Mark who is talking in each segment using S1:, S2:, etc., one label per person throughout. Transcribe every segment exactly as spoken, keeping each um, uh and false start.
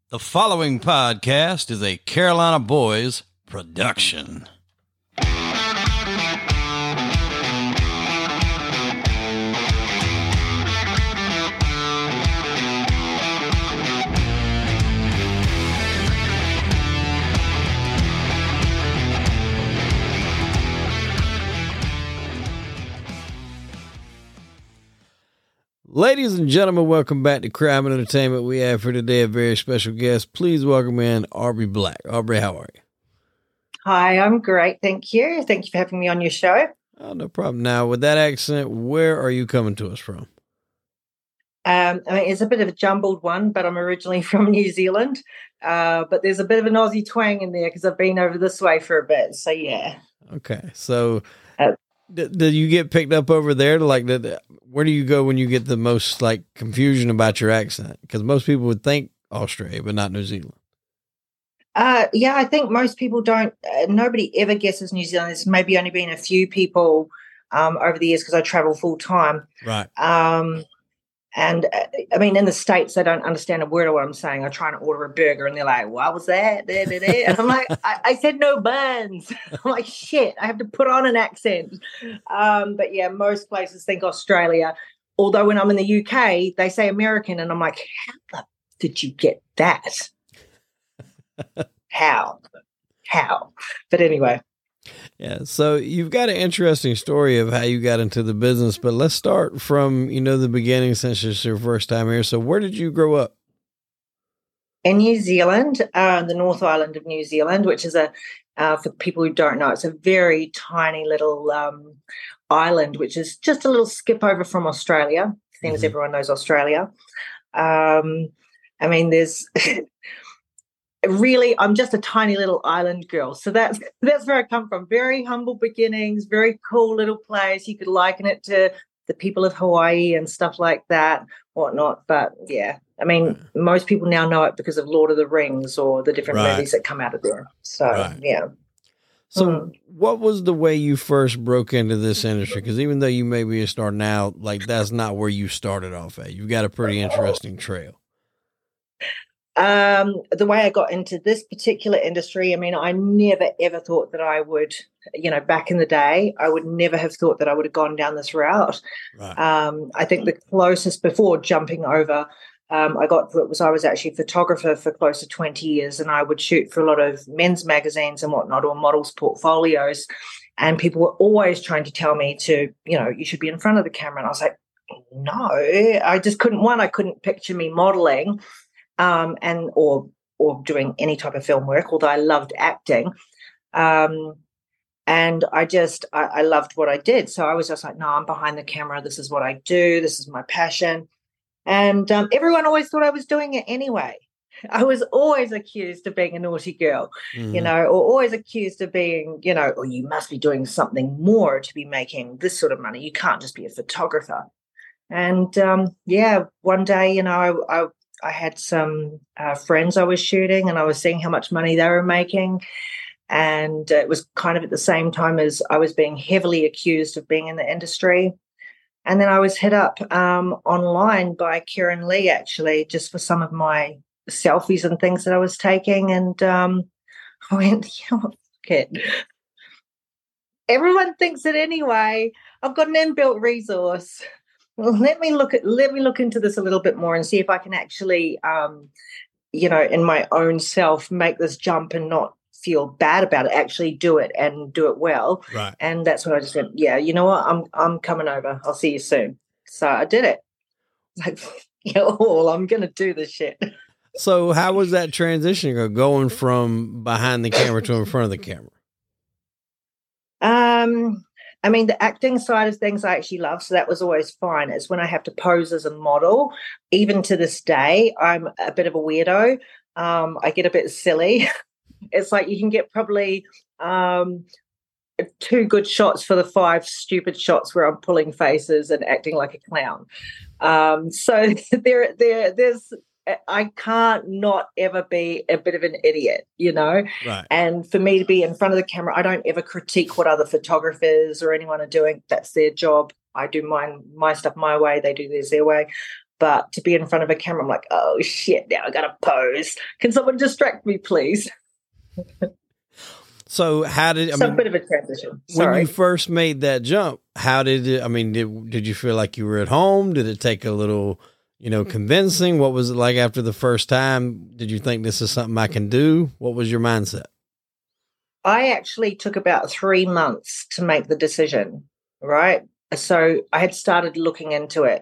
S1: The following podcast is a Carolina Boys production. Ladies and gentlemen, welcome back to Crime and Entertainment. We have for today a very special guest. Please welcome in Aubrey Black. Aubrey, how are you?
S2: Hi, I'm great. Thank you. Thank you for having me on your show.
S1: Oh, no problem. Now, with that accent, where are you coming to us from?
S2: Um, I mean, it's a bit of a jumbled one, but I'm originally from New Zealand. Uh, but there's a bit of an Aussie twang in there because I've been over this way for a bit. So, yeah.
S1: Okay. So,
S2: Uh,
S1: did, did you get picked up over there? To like, did, where do you go when you get the most like confusion about your accent? Because most people would think Australia, but not New Zealand.
S2: uh, yeah, I think most people don't, uh, nobody ever guesses New Zealand. There's maybe only been a few people um, over the years because I travel full time.
S1: Right.
S2: Um, and uh, I mean, in the States, they don't understand a word of what I'm saying. I try to order a burger and they're like, what was that? Da, da, da. And I'm like, I, I said no buns. I'm like, shit, I have to put on an accent. Um, but yeah, most places think Australia. Although when I'm in the U K, they say American. And I'm like, how the did you get that? How? How? But anyway.
S1: Yeah, so you've got an interesting story of how you got into the business, but let's start from, you know, the beginning since it's your first time here. So where did you grow up?
S2: In New Zealand, uh, the North Island of New Zealand, which is a, uh, for people who don't know, it's a very tiny little um, island, which is just a little skip over from Australia, seeing as
S1: Mhm.
S2: everyone knows Australia. Um, I mean, there's... Really, I'm just a tiny little island girl. So that's that's where I come from. Very humble beginnings, very cool little place. You could liken it to the people of Hawaii and stuff like that, whatnot. But yeah, I mean, most people now know it because of Lord of the Rings or the different
S1: Right.
S2: movies that come out of there. So
S1: Right.
S2: yeah.
S1: So
S2: Mm.
S1: what was the way you first broke into this industry? Because even though you may be starting out, like that's not where you started off at. You've got a pretty interesting trail.
S2: Um, the way I got into this particular industry, I mean, I never ever thought that I would, you know, back in the day, I would never have thought that I would have gone down this route.
S1: Right.
S2: Um, I think the closest before jumping over, um, I got was I was actually a photographer for close to twenty years, and I would shoot for a lot of men's magazines and whatnot, or models' portfolios. And people were always trying to tell me to, you know, you should be in front of the camera. And I was like, no, I just couldn't. One, I couldn't picture me modeling. Um, and or or doing any type of film work, although I loved acting. Um, and I just, I, I loved what I did. So I was just like, no, I'm behind the camera. This is what I do. This is my passion. And um, everyone always thought I was doing it anyway. I was always accused of being a naughty girl,
S1: Mhm.
S2: you know, or always accused of being, you know, oh, you must be doing something more to be making this sort of money. You can't just be a photographer. And um, yeah, one day, you know, I, I I had some uh, friends I was shooting and I was seeing how much money they were making. And uh, it was kind of at the same time as I was being heavily accused of being in the industry. And then I was hit up um, online by Karen Lee, actually, just for some of my selfies and things that I was taking. And um, I went, yeah, fuck it. Everyone thinks it anyway. I've got an inbuilt resource. Well, let me look at let me look into this a little bit more and see if I can actually, um, you know, in my own self, make this jump and not feel bad about it. Actually, do it and do it well.
S1: Right.
S2: And that's when I just went, yeah, you know what, I'm I'm coming over. I'll see you soon. So I did it. Like, yeah, all I'm gonna do this shit.
S1: So how was that transition go- going from behind the camera to in front of the camera?
S2: Um. I mean, the acting side of things I actually love, so that was always fine. It's when I have to pose as a model. Even to this day, I'm a bit of a weirdo. Um, I get a bit silly. It's like you can get probably um, two good shots for the five stupid shots where I'm pulling faces and acting like a clown. Um, so there, there, there's. I can't not ever be a bit of an idiot, you know?
S1: Right.
S2: And for me to be in front of the camera, I don't ever critique what other photographers or anyone are doing. That's their job. I do mine, my stuff my way. They do theirs their way. But to be in front of a camera, I'm like, oh shit, now I got to pose. Can someone distract me, please?
S1: So how did I
S2: Some
S1: mean,
S2: bit of a transition.
S1: when
S2: Sorry.
S1: you first made that jump? How did it? I mean, did did you feel like you were at home? Did it take a little, you know, convincing? What was it like after the first time? Did you think this is something I can do? What was your mindset?
S2: I actually took about three months to make the decision, right? So I had started looking into it,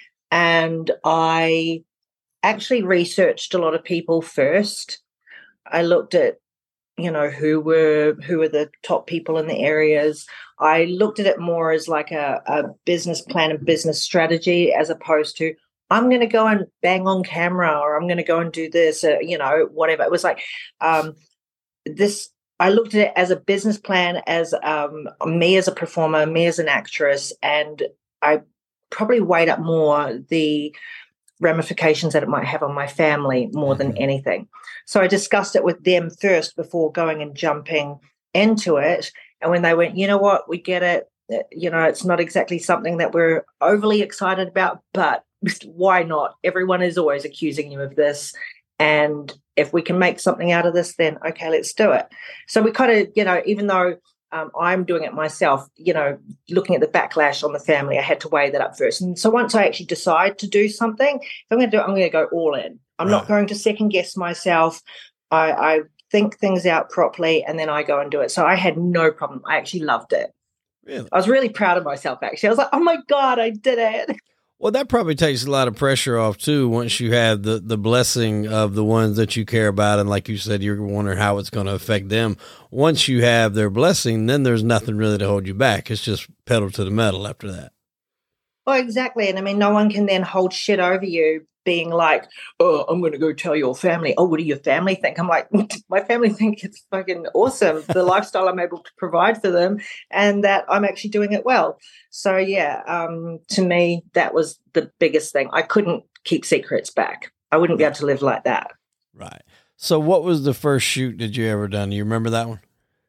S2: and I actually researched a lot of people first. I looked at, you know, who were who were the top people in the areas. I looked at it more as like a, a business plan and business strategy, as opposed to I'm going to go and bang on camera, or I'm going to go and do this, or, you know, whatever. It was like um, this. I looked at it as a business plan, as um, me as a performer, me as an actress, and I probably weighed up more the ramifications that it might have on my family more than anything. So I discussed it with them first before going and jumping into it. And when they went, you know what, we get it. You know, it's not exactly something that we're overly excited about, but why not? Everyone is always accusing you of this. And if we can make something out of this, then okay, let's do it. So we kind of, you know, even though um, I'm doing it myself, you know, looking at the backlash on the family, I had to weigh that up first. And so once I actually decide to do something, if I'm going to do it, I'm going to go all in. I'm right. not going to second guess myself. I, I think things out properly, and then I go and do it. So I had no problem. I actually loved it.
S1: Really?
S2: I was really proud of myself, actually. I was like, oh my God, I did it.
S1: Well, that probably takes a lot of pressure off too. Once you have the, the blessing of the ones that you care about, and like you said, you're wondering how it's going to affect them. Once you have their blessing, then there's nothing really to hold you back. It's just pedal to the metal after that.
S2: Well, exactly. And I mean, no one can then hold shit over you being like, oh, I'm going to go tell your family. Oh, what do your family think? I'm like, my family think it's fucking awesome, the lifestyle I'm able to provide for them, and that I'm actually doing it well. So, yeah, um, to me, that was the biggest thing. I couldn't keep secrets back. I wouldn't be able to live like that.
S1: Right. So what was the first shoot that you ever done? Do you remember that one?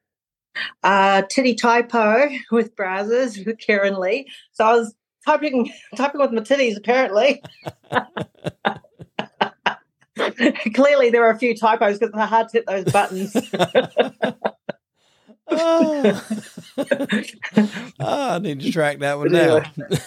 S2: Uh, Titty Typo with Brazzers with Karen Lee. So I was typing typing with my titties, apparently. Clearly there are a few typos because it's hard to hit those buttons.
S1: oh. oh, I need to track that one down.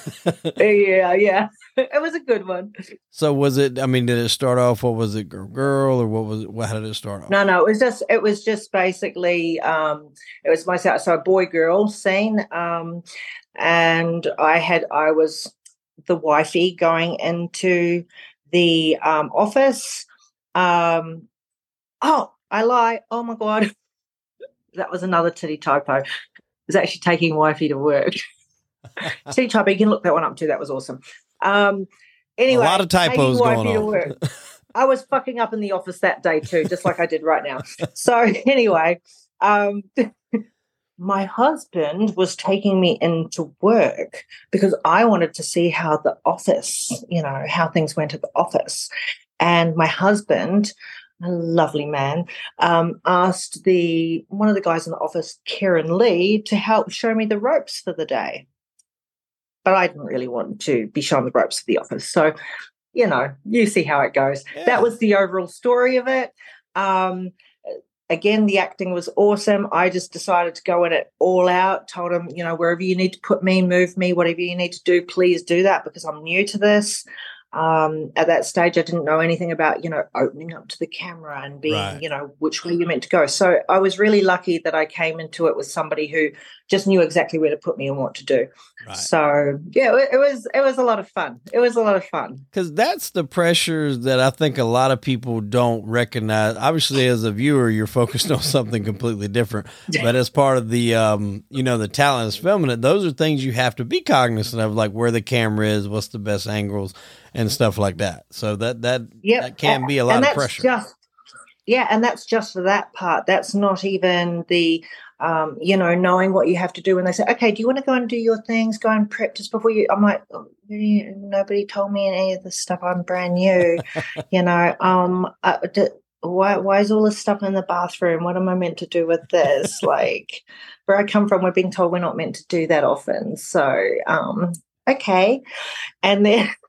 S2: yeah, yeah. It was a good one.
S1: So was it, I mean, did it start off, what was it, girl, girl, or what was it, how did it start off?
S2: No, no, it was just, it was just basically, um, it was myself, so a boy-girl scene, um, and I had, I was the wifey going into the um, office. Um, oh, I lie. Oh, my God. That was another titty typo. It was actually taking wifey to work. Titty typo, you can look that one up too. That was awesome. Um, anyway,
S1: a lot of typos going on.
S2: To work. I was fucking up in the office that day too, just like I did right now. So anyway, um, my husband was taking me into work because I wanted to see how the office, you know, how things went at the office. And my husband, a lovely man, um, asked the one of the guys in the office, Karen Lee, to help show me the ropes for the day. But I didn't really want to be shown the ropes of the office. So, you know, you see how it goes. Yeah. That was the overall story of it. Um, again, the acting was awesome. I just decided to go in it all out, told him, you know, wherever you need to put me, move me, whatever you need to do, please do that because I'm new to this. Um, at that stage, I didn't know anything about, you know, opening up to the camera and being, right. you know, which way you're meant to go. So I was really lucky that I came into it with somebody who just knew exactly where to put me and what to do. Right. So, yeah, it, it was it was a lot of fun. It was a lot of fun.
S1: Because that's the pressures that I think a lot of people don't recognize. Obviously, as a viewer, you're focused on something completely different. But as part of the, um, you know, the talent is filming it, those are things you have to be cognizant of, like where the camera is, what's the best angles, and stuff like that. So that that, yep. that can be a lot of pressure.
S2: Just, yeah, and that's just for that part. That's not even the, um, you know, knowing what you have to do when they say, okay, do you want to go and do your things, go and prep just before you, I'm like, oh, nobody told me any of this stuff. I'm brand new, you know. Um, uh, do, why, why is all this stuff in the bathroom? What am I meant to do with this? Like, where I come from, we're being told we're not meant to do that often. So, um, okay. And then,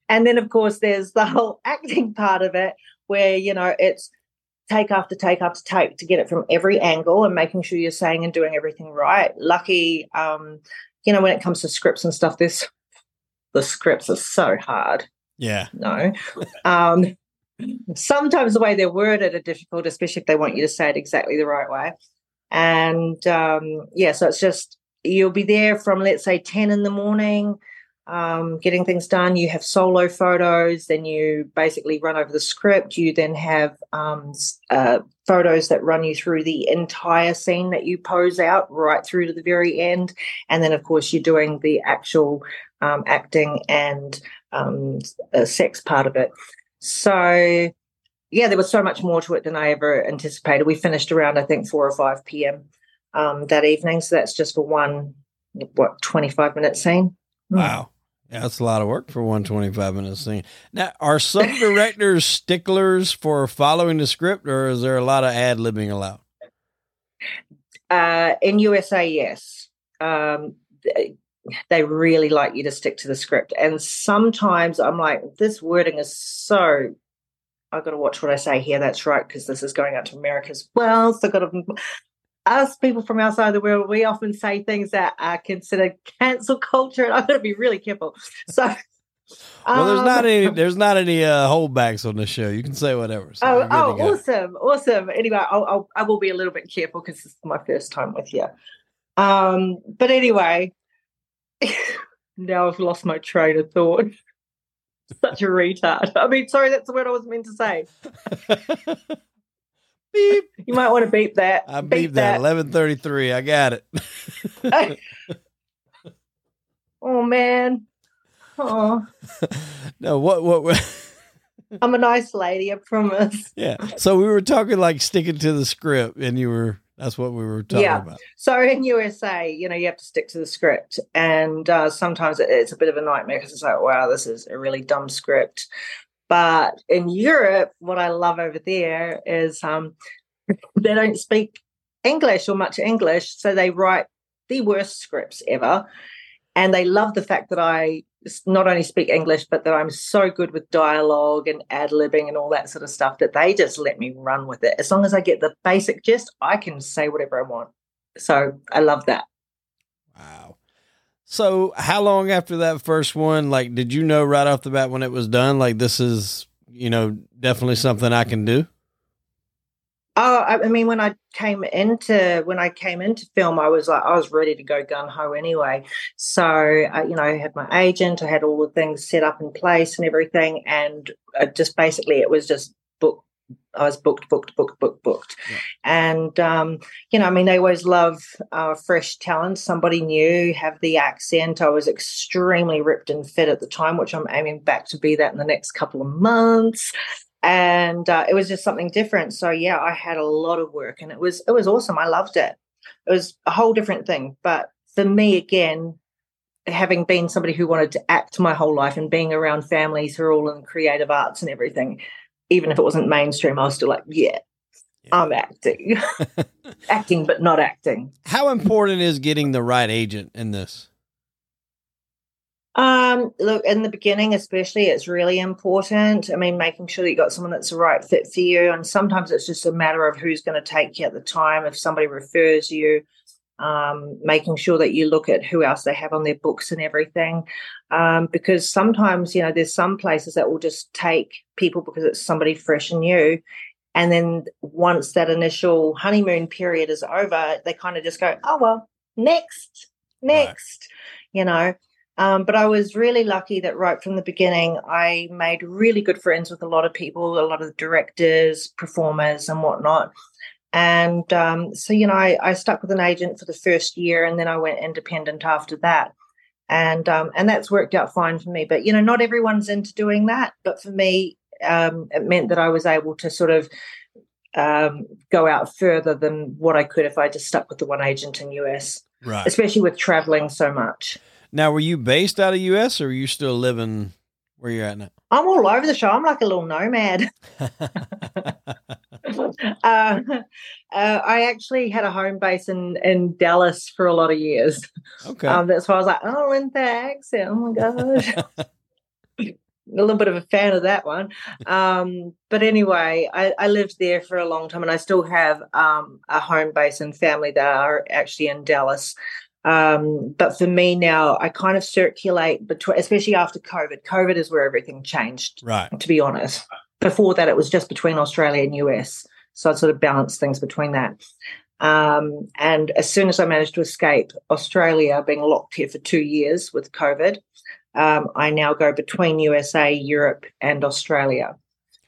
S2: And then, of course, there's the whole acting part of it where, you know, it's take after take after take to get it from every angle and making sure you're saying and doing everything right. Lucky, um, you know, when it comes to scripts and stuff, this the scripts are so hard.
S1: Yeah.
S2: No. Um, sometimes the way they're worded are difficult, especially if they want you to say it exactly the right way. And, um, yeah, so it's just you'll be there from, let's say, ten in the morning, um, getting things done. You have solo photos, then you basically run over the script. You then have um, uh, photos that run you through the entire scene that you pose out right through to the very end. And then, of course, you're doing the actual um, acting and um, uh, sex part of it. So, yeah, there was so much more to it than I ever anticipated. We finished around, I think, four or five p.m. Um, that evening. So that's just for one, what, twenty-five minute scene.
S1: Wow. Yeah, that's a lot of work for one twenty-five minute scene. Now, are some directors sticklers for following the script, or is there a lot of ad-libbing allowed?
S2: Uh, in U S A, yes. Um, they, they really like you to stick to the script. And sometimes I'm like, this wording is so, I've got to watch what I say here. That's right, because this is going out to America as well. So I've got to... Us people from outside the world, we often say things that are considered cancel culture, and I've got to be really careful. So,
S1: well, there's
S2: um,
S1: not any, there's not any uh, holdbacks on the show. You can say whatever. So
S2: oh, oh awesome, awesome. Anyway, I'll, I'll, I will be a little bit careful because this is my first time with you. Um, but anyway, now I've lost my train of thought. Such a retard. I mean, sorry, that's the word I was meant to say.
S1: Beep.
S2: You might want to beep that.
S1: I
S2: beep,
S1: beep that. that. eleven thirty-three. I got it.
S2: Oh man. Oh.
S1: No, what, what, what?
S2: I'm a nice lady, I promise.
S1: Yeah. So we were talking like sticking to the script, and you were, that's what we were talking
S2: yeah.
S1: about.
S2: So in U S A, you know, you have to stick to the script. And uh, sometimes it's a bit of a nightmare because it's like, wow, this is a really dumb script. But in Europe, what I love over there is um, they don't speak English or much English, so they write the worst scripts ever. And they love the fact that I not only speak English, but that I'm so good with dialogue and ad-libbing and all that sort of stuff that they just let me run with it. As long as I get the basic gist, I can say whatever I want. So I love that.
S1: Wow. So how long after that first one, like, did you know right off the bat when it was done, like, this is, you know, definitely something I can do?
S2: Oh, I mean, when I came into, when I came into film, I was like, I was ready to go gung ho anyway. So, uh, you know, I had my agent, I had all the things set up in place and everything. And uh, just basically it was just booked. I was booked, booked, booked, booked, booked. Yeah. And, um, you know, I mean, they always love uh, fresh talent, somebody new, have the accent. I was extremely ripped and fit at the time, which I'm aiming back to be that in the next couple of months. And uh, it was just something different. So, yeah, I had a lot of work and it was it was awesome. I loved it. It was a whole different thing. But for me, again, having been somebody who wanted to act my whole life and being around families who are all in creative arts and everything, even if it wasn't mainstream, I was still like, yeah, yeah. I'm acting. Acting, but not acting.
S1: How important is getting the right agent in this?
S2: Um, look, in the beginning, especially, it's really important. I mean, making sure that you got someone that's the right fit for you. And sometimes it's just a matter of who's going to take you at the time. If somebody refers you, um, making sure that you look at who else they have on their books and everything. Um, because sometimes, you know, there's some places that will just take people because it's somebody fresh and new. And then once that initial honeymoon period is over, they kind of just go, oh, well, next, next, right. you know. Um, but I was really lucky that right from the beginning, I made really good friends with a lot of people, a lot of directors, performers and whatnot. And um, so, you know, I, I stuck with an agent for the first year and then I went independent after that. And um, and that's worked out fine for me. But, you know, not everyone's into doing that. But for me, um, it meant that I was able to sort of um, go out further than what I could if I just stuck with the one agent in U S, right. Especially with traveling so much.
S1: Now, were you based out of U S or are you still living where you're at now?
S2: I'm all over the show. I'm like a little nomad. uh, uh, I actually had a home base in, in Dallas for a lot of years.
S1: Okay.
S2: Um, that's why I was like, oh, in the accent. Oh, my gosh. a little bit of a fan of that one. Um, but anyway, I, I lived there for a long time, and I still have um, a home base and family that are actually in Dallas. Um, but for me now, I kind of circulate between, especially after COVID. COVID is where everything changed,
S1: right?
S2: To be honest. Before that, it was just between Australia and U S. So I sort of balanced things between that. Um, and as soon as I managed to escape Australia, being locked here for two years with COVID, um, I now go between U S A, Europe, and Australia.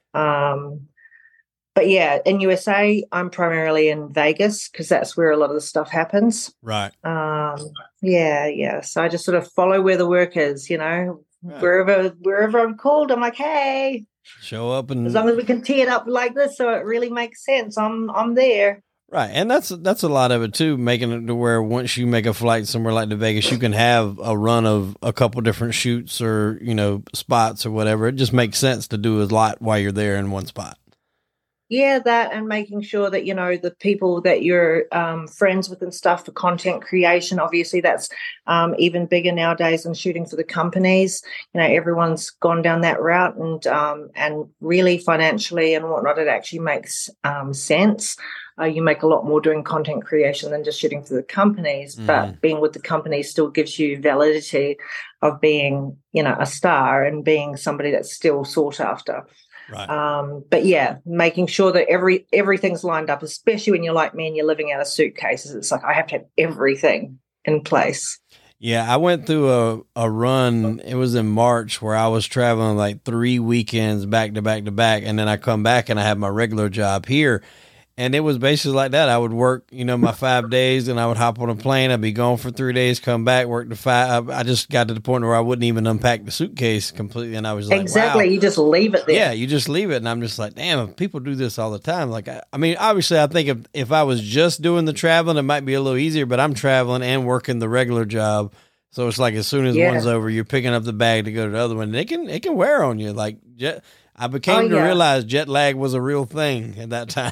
S2: Um, but yeah, in U S A, I'm primarily in Vegas because that's where a lot of the stuff happens.
S1: Right.
S2: Um, yeah, yeah. So I just sort of follow where the work is, you know, right. wherever wherever I'm called, I'm like, hey,
S1: show up, and
S2: as long as we can tee it up like this, so it really makes sense, I'm I'm there.
S1: Right, and that's that's a lot of it too, making it to where once you make a flight somewhere like to Vegas, you can have a run of a couple different shoots or, you know, spots or whatever. It just makes sense to do a lot while you're there in one spot.
S2: Yeah, that, and making sure that, you know, the people that you're um, friends with and stuff for content creation, obviously that's um, even bigger nowadays than shooting for the companies. You know, everyone's gone down that route, and um, and really financially and whatnot, it actually makes um, sense. Uh, you make a lot more doing content creation than just shooting for the companies, mm. but being with the companies still gives you validity of being, you know, a star and being somebody that's still sought after.
S1: Right.
S2: Um, but yeah, making sure that every everything's lined up, especially when you're like me and you're living out of suitcases. It's like I have to have everything in place.
S1: Yeah, I went through a, a run. It was in March where I was traveling like three weekends back to back to back. And then I come back and I have my regular job here. And it was basically like that. I would work, you know, my five days and I would hop on a plane. I'd be gone for three days, come back, work the five. I just got to the point where I wouldn't even unpack the suitcase completely. And I was like,
S2: exactly.
S1: Wow.
S2: You just leave it there.
S1: Yeah, you just leave it. And I'm just like, damn, people do this all the time. Like, I, I mean, obviously I think if, if I was just doing the traveling, it might be a little easier, but I'm traveling and working the regular job. So it's like, as soon as yeah. one's over, you're picking up the bag to go to the other one. And it can, it can wear on you. Like, jet, I became oh, to yeah. realize jet lag was a real thing at that time.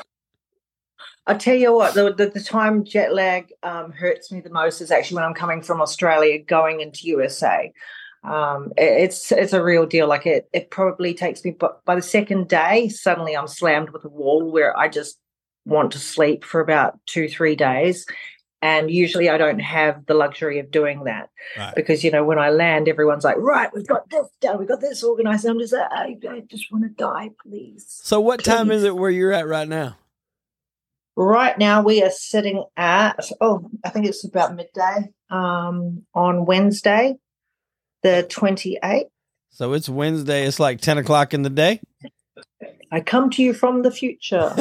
S2: I tell you what, the, the, the time jet lag um, hurts me the most is actually when I'm coming from Australia going into U S A. Um, it, it's it's a real deal. Like it, it probably takes me, but by the second day, suddenly I'm slammed with a wall where I just want to sleep for about two, three days. And usually I don't have the luxury of doing that right. because, you know, when I land, everyone's like, right, we've got this done. We've got this organized. And I'm just like, I, I just want to die, please.
S1: So what
S2: please.
S1: time is it where you're at right now?
S2: Right now we are sitting at, oh, I think it's about midday um, on Wednesday, the twenty-eighth.
S1: So it's Wednesday. It's like ten o'clock in the day?
S2: I come to you from the future.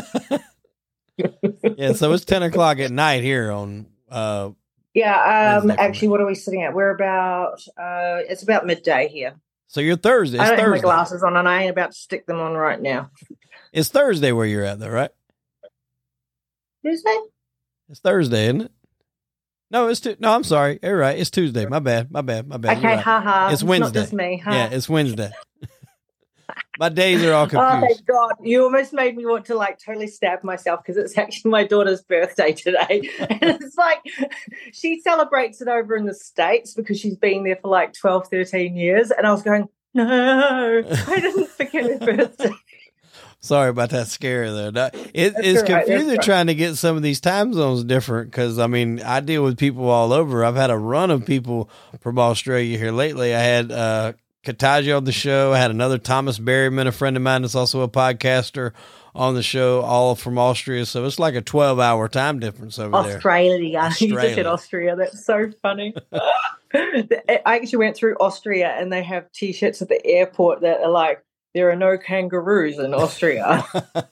S1: Yeah, so it's ten o'clock at night here on uh
S2: Yeah, um, actually, what are we sitting at? We're about, uh, it's about midday here.
S1: So you're Thursday. It's
S2: I don't
S1: Thursday.
S2: have my glasses on, and I ain't about to stick them on right now.
S1: It's Thursday where you're at, though, right?
S2: Tuesday?
S1: It's Thursday, isn't it? No, it's tu- no. I'm sorry. You're right. It's Tuesday. My bad. My bad. My bad.
S2: Okay, right. haha.
S1: It's Wednesday.
S2: It's not just me. Huh?
S1: Yeah, it's Wednesday. My days are all confused.
S2: Oh, thank God. You almost made me want to like totally stab myself because it's actually my daughter's birthday today. And it's like she celebrates it over in the States because she's been there for like twelve, thirteen years. And I was going, no, I didn't forget her birthday.
S1: Sorry about that scare there. It, it's right, confusing right. trying to get some of these time zones different because, I mean, I deal with people all over. I've had a run of people from Australia here lately. I had uh, Kataji on the show. I had another Thomas Berryman, a friend of mine that's also a podcaster, on the show, all from Austria. So it's like a twelve-hour time difference over
S2: Australia.
S1: there. Australia.
S2: You just said Austria. That's so funny. I actually went through Austria, and they have T-shirts at the airport that are like, there are no kangaroos in Austria.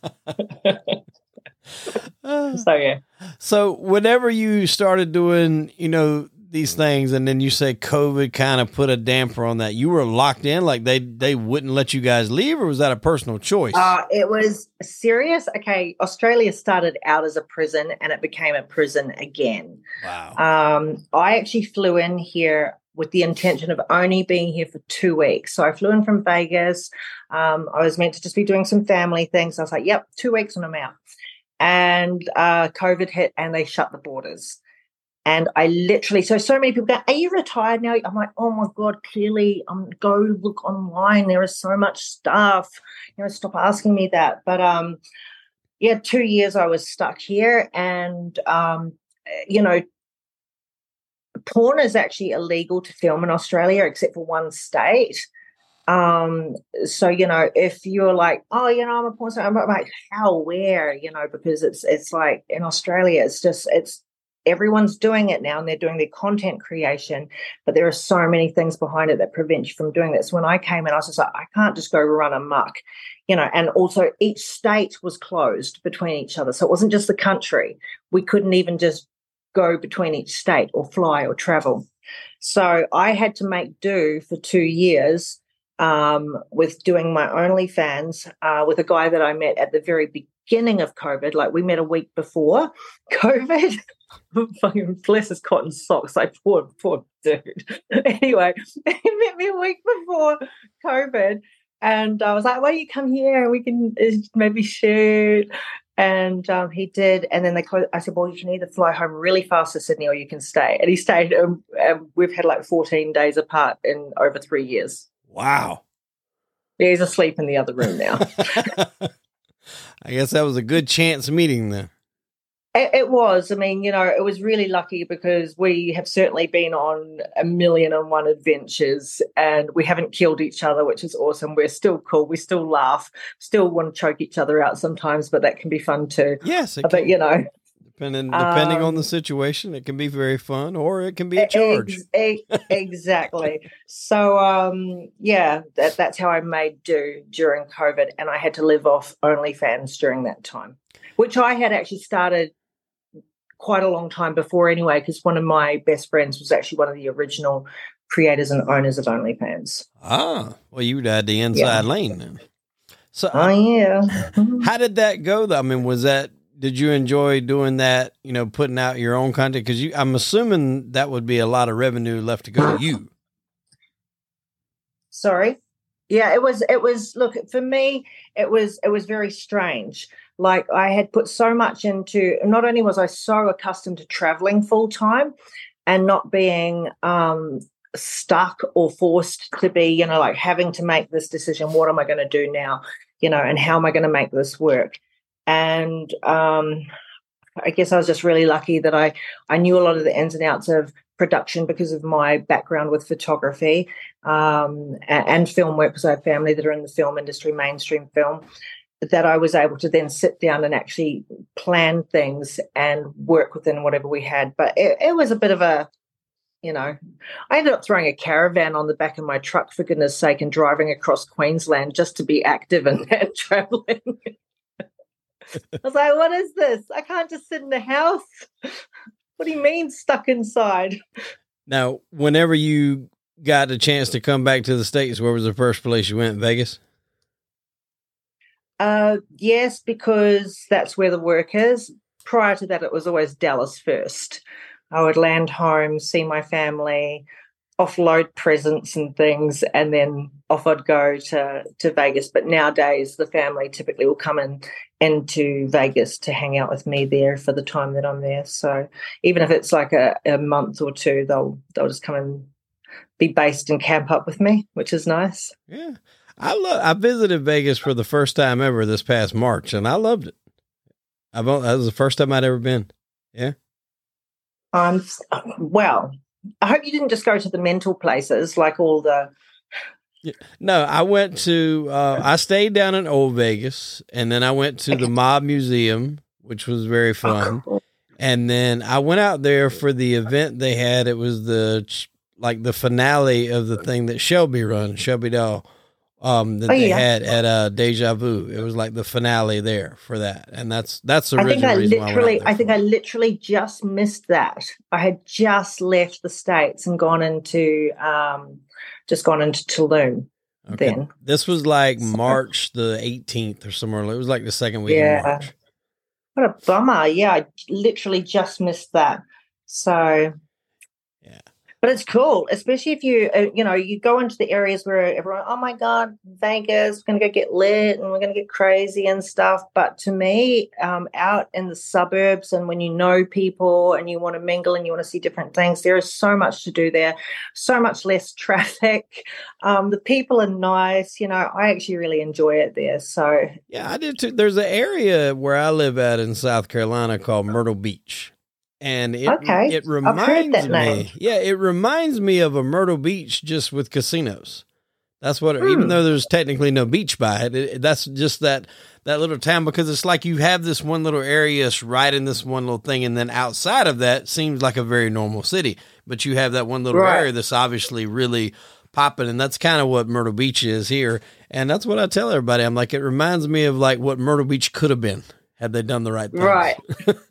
S2: So, yeah.
S1: So whenever you started doing, you know, these things, and then you say COVID kind of put a damper on that, you were locked in, like they, they wouldn't let you guys leave, or was that a personal choice?
S2: Uh, it was serious. Okay. Australia started out as a prison and it became a prison again.
S1: Wow.
S2: Um, I actually flew in here with the intention of only being here for two weeks. So I flew in from Vegas. Um, I was meant to just be doing some family things. I was like, yep, two weeks and I'm out. And uh, COVID hit and they shut the borders. And I literally, so, so many people go, are you retired now? I'm like, oh my God, clearly, um, go look online. There is so much stuff. You know, stop asking me that. But, um, yeah, two years I was stuck here. And, um, you know, porn is actually illegal to film in Australia, except for one state. Um, so, you know, if you're like, oh, you know, I'm a porn star, I'm like, how, where, you know, because it's, it's like in Australia, it's just, it's, everyone's doing it now and they're doing their content creation, but there are so many things behind it that prevent you from doing this. When I came in, I was just like, I can't just go run amok, you know, and also each state was closed between each other. So it wasn't just the country. We couldn't even just go between each state or fly or travel. So I had to make do for two years um, with doing my OnlyFans uh, with a guy that I met at the very beginning of COVID. Like we met a week before COVID. Fucking bless his cotton socks. Like poor, poor dude. Anyway, he met me a week before COVID. And I was like, why don't you come here and we can maybe shoot? And um, he did. And then they closed. I said, well, you can either fly home really fast to Sydney or you can stay. And he stayed. Um, and we've had like fourteen days apart in over three years.
S1: Wow.
S2: Yeah, he's asleep in the other room now.
S1: I guess that was a good chance meeting then.
S2: It, it was. I mean, you know, it was really lucky because we have certainly been on a million and one adventures and we haven't killed each other, which is awesome. We're still cool. We still laugh, still want to choke each other out sometimes, but that can be fun too.
S1: Yes.
S2: But, you know.
S1: Depending, depending um, on the situation, it can be very fun or it can be a charge.
S2: Ex- ex- exactly. So, um, yeah, that, that's how I made do during COVID. And I had to live off OnlyFans during that time, which I had actually started quite a long time before anyway, because one of my best friends was actually one of the original creators and owners of OnlyFans.
S1: Ah, well, you had the inside yeah. lane then. So,
S2: oh, yeah.
S1: How did that go, though? I mean, was that, did you enjoy doing that, you know, putting out your own content? Because you, I'm assuming that would be a lot of revenue left to go to you.
S2: Sorry. Yeah, it was, it was, look, for me, it was, it was very strange. Like I had put so much into, not only was I so accustomed to traveling full time and not being um, stuck or forced to be, you know, like having to make this decision, what am I going to do now, you know, and how am I going to make this work? And um, I guess I was just really lucky that I, I knew a lot of the ins and outs of production because of my background with photography um, and, and film work, because I have family that are in the film industry, mainstream film, that I was able to then sit down and actually plan things and work within whatever we had. But it, it was a bit of a, you know, I ended up throwing a caravan on the back of my truck, for goodness sake, and driving across Queensland just to be active and, and traveling. I was like, what is this? I can't just sit in the house. What do you mean stuck inside?
S1: Now, whenever you got a chance to come back to the States, where was the first place you went? Vegas?
S2: Uh, yes, because that's where the work is. Prior to that, it was always Dallas first. I would land home, see my family, offload presents and things, and then off I'd go to, to Vegas. But nowadays, the family typically will come in into Vegas to hang out with me there for the time that I'm there. So even if it's like a, a month or two, they'll they'll just come and be based and camp up with me, which is nice.
S1: Yeah. I love. I visited Vegas for the first time ever this past March, and I loved it. I've that was the first time I'd ever been. Yeah.
S2: Um. Well, I hope you didn't just go to the mental places like all the.
S1: Yeah. No, I went to. Uh, I stayed down in Old Vegas, and then I went to the Mob Museum, which was very fun. Oh, cool. And then I went out there for the event they had. It was the like the finale of the thing that Shelby run, Shelby Doll. Um, that oh, they yeah. had at uh, Deja Vu. It was like the finale there for that, and that's that's the
S2: I think I
S1: reason
S2: literally,
S1: why I,
S2: I think I literally just missed that. I had just left the States and gone into, um, just gone into Tulum. Okay. Then
S1: this was like March the eighteenth or somewhere. It was like the second week
S2: yeah.
S1: of March.
S2: What a bummer! Yeah, I literally just missed that. So,
S1: yeah.
S2: But it's cool, especially if you, uh, you know, you go into the areas where everyone, oh my God, Vegas, we're going to go get lit and we're going to get crazy and stuff. But to me, um, out in the suburbs and when you know people and you want to mingle and you want to see different things, there is so much to do there, so much less traffic. Um, the people are nice. You know, I actually really enjoy it there. So,
S1: yeah, I did too. There's an area where I live at in South Carolina called Myrtle Beach. And it
S2: okay.
S1: it reminds
S2: that
S1: me,
S2: name.
S1: yeah, it reminds me of a Myrtle Beach just with casinos. That's what,
S2: Hmm.
S1: even though there's technically no beach by it, it, that's just that that little town, because it's like you have this one little area right in this one little thing, and then outside of that seems like a very normal city, but you have that one little
S2: Right.
S1: area that's obviously really popping, and that's kind of what Myrtle Beach is here. And that's what I tell everybody. I'm like, it reminds me of like what Myrtle Beach could have been had they done the right things.
S2: Right.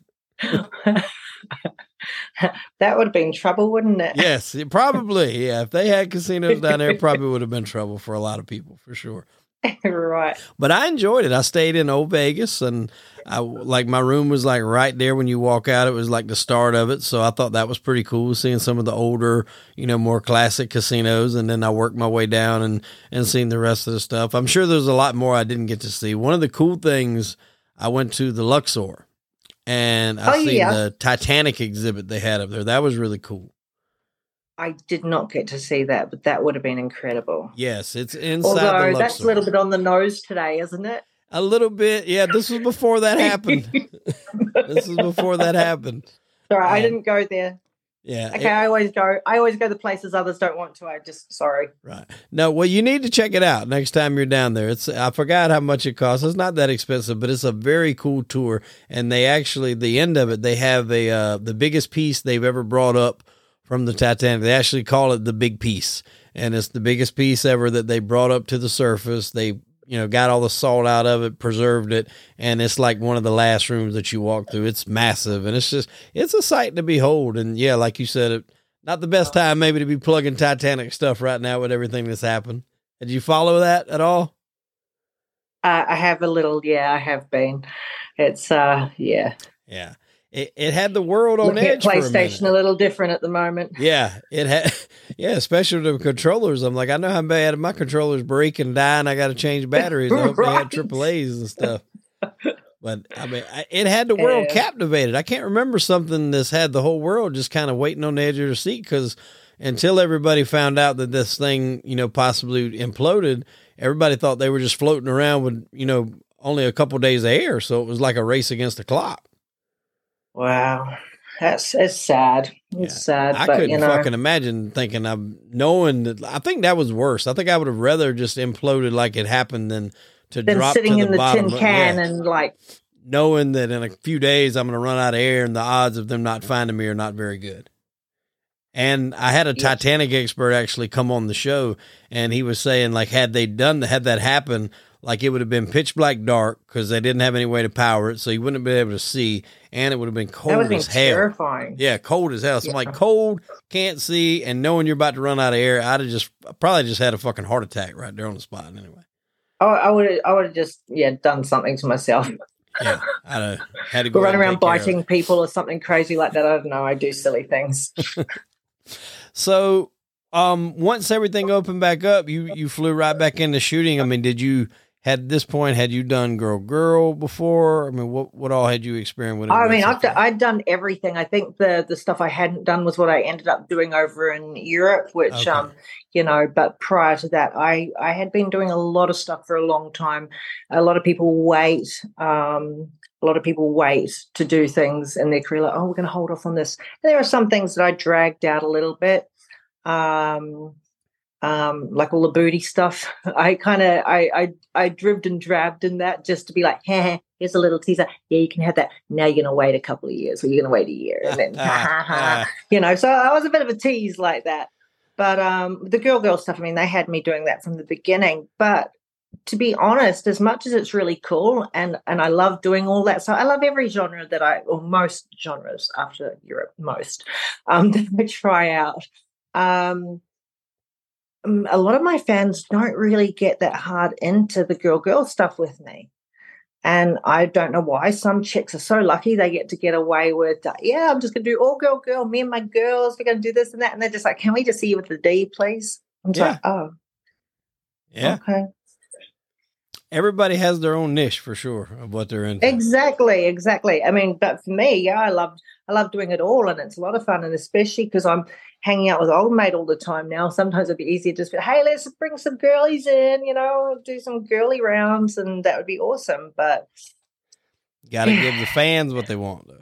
S2: That would have been trouble, wouldn't it?
S1: Yes, it probably. Yeah, if they had casinos down there, it probably would have been trouble for a lot of people, for sure.
S2: Right.
S1: But I enjoyed it. I stayed in Old Vegas, and I like my room was like right there when you walk out. It was like the start of it, so I thought that was pretty cool, seeing some of the older, you know, more classic casinos. And then I worked my way down and and seen the rest of the stuff. I'm sure there's a lot more I didn't get to see. One of the cool things, I went to the Luxor. And I
S2: Oh,
S1: seen
S2: yeah.
S1: the Titanic exhibit they had up there. That was really cool.
S2: I did not get to see that, but that would have been incredible.
S1: Yes, it's inside
S2: Although
S1: the Luxor.
S2: that's a little bit on the nose today, isn't it?
S1: A little bit. Yeah, this was before that happened. This was before that happened.
S2: Sorry, I
S1: Um,
S2: didn't go there.
S1: Yeah.
S2: Okay,
S1: it-
S2: I always go. I always go the places others don't want to. I just sorry.
S1: right. No, well, you need to check it out next time you're down there. It's I forgot how much it costs. It's not that expensive, but it's a very cool tour. And they actually, the end of it, they have a uh, the biggest piece they've ever brought up from the Titanic. They actually call it the big piece, and it's the biggest piece ever that they brought up to the surface. They, you know, got all the salt out of it, preserved it, and it's like one of the last rooms that you walk through. It's massive, and it's just, it's a sight to behold. And yeah, like you said, it, not the best time maybe to be plugging Titanic stuff right now with everything that's happened. Did you follow that at all?
S2: Uh, I have a little. Yeah, I have been. It's uh, yeah.
S1: Yeah. It, it had the world on
S2: Looking at
S1: edge for a minute.
S2: PlayStation a, little different at the moment.
S1: Yeah, it had. Yeah, especially the controllers. I'm like, I know how bad my controllers break and die, and I got to change batteries. I hope they had
S2: Right.
S1: triple A's and stuff. But I mean, I- it had the world
S2: Yeah.
S1: captivated. I can't remember something that's had the whole world just kind of waiting on the edge of their seat, because until everybody found out that this thing, you know, possibly imploded, everybody thought they were just floating around with, you know, only a couple days of air. So it was like a race against the clock.
S2: Wow, that's it's sad. It's sad.
S1: I
S2: but,
S1: couldn't
S2: you know,
S1: fucking imagine thinking I'm knowing that. I think that was worse. I think I would have rather just imploded like it happened than to
S2: Then
S1: drop
S2: sitting
S1: to
S2: in
S1: the,
S2: the
S1: bottom.
S2: tin can
S1: Yeah.
S2: and like,
S1: Knowing that in a few days I'm going to run out of air, and the odds of them not finding me are not very good. And I had a
S2: Yes.
S1: Titanic expert actually come on the show, and he was saying, like, had they done, had that happen, like it would have been pitch black dark because they didn't have any way to power it, so you wouldn't have been able to see, and it would have been
S2: that
S1: cold
S2: would have been
S1: as hell.
S2: terrifying.
S1: Yeah, cold as hell. So I'm
S2: Yeah.
S1: like, cold, can't see, and knowing you're about to run out of air, I'd have just probably just had a fucking heart attack right there on the spot. Anyway,
S2: I, I would I would have just yeah done something to myself.
S1: yeah, I'd have had to go
S2: Go run
S1: ahead and
S2: around
S1: take care of it.
S2: biting people or something crazy like that. I don't know. I do silly things.
S1: So, um, once everything opened back up, you you flew right back into shooting. I mean, did you at this point had you done girl girl before? I mean, what what all had you experienced with it?
S2: I
S1: with
S2: mean,
S1: so
S2: I've d-
S1: far?
S2: I'd done everything. I think the the stuff I hadn't done was what I ended up doing over in Europe, which
S1: Okay.
S2: um, you know. But prior to that, I I had been doing a lot of stuff for a long time. A lot of people wait. Um, a lot of people wait to do things in their career. Like, oh, we're going to hold off on this. And there are some things that I dragged out a little bit. Um, um, like all the booty stuff. I kind of I, I I dribbed and drabbed in that just to be like, hey, here's a little teaser. Yeah, you can have that. Now you're gonna wait a couple of years, or you're gonna wait a year, and then ha ha ha. You know. So I was a bit of a tease like that. But um, the girl girl stuff. I mean, they had me doing that from the beginning. But to be honest, as much as it's really cool, and and I love doing all that. So I love every genre that I, or most genres after Europe, most um, that I try out. Um, um, a lot of my fans don't really get that hard into the girl girl stuff with me. And I don't know why. Some chicks are so lucky they get to get away with, uh, yeah, I'm just going to do all girl, girl, me and my girls, we're going to do this and that. And they're just like, can we just see you with the D, please? I'm just
S1: Yeah.
S2: like, oh,
S1: Yeah.
S2: okay.
S1: Everybody has their own niche for sure of what they're into.
S2: Exactly, exactly. I mean, but for me, yeah, I love I love doing it all, and it's a lot of fun, and especially because I'm hanging out with old mate all the time now. Sometimes it'd be easier just, to, hey, let's bring some girlies in, you know, do some girly rounds, and that would be awesome. But
S1: got to give the fans what they want, though.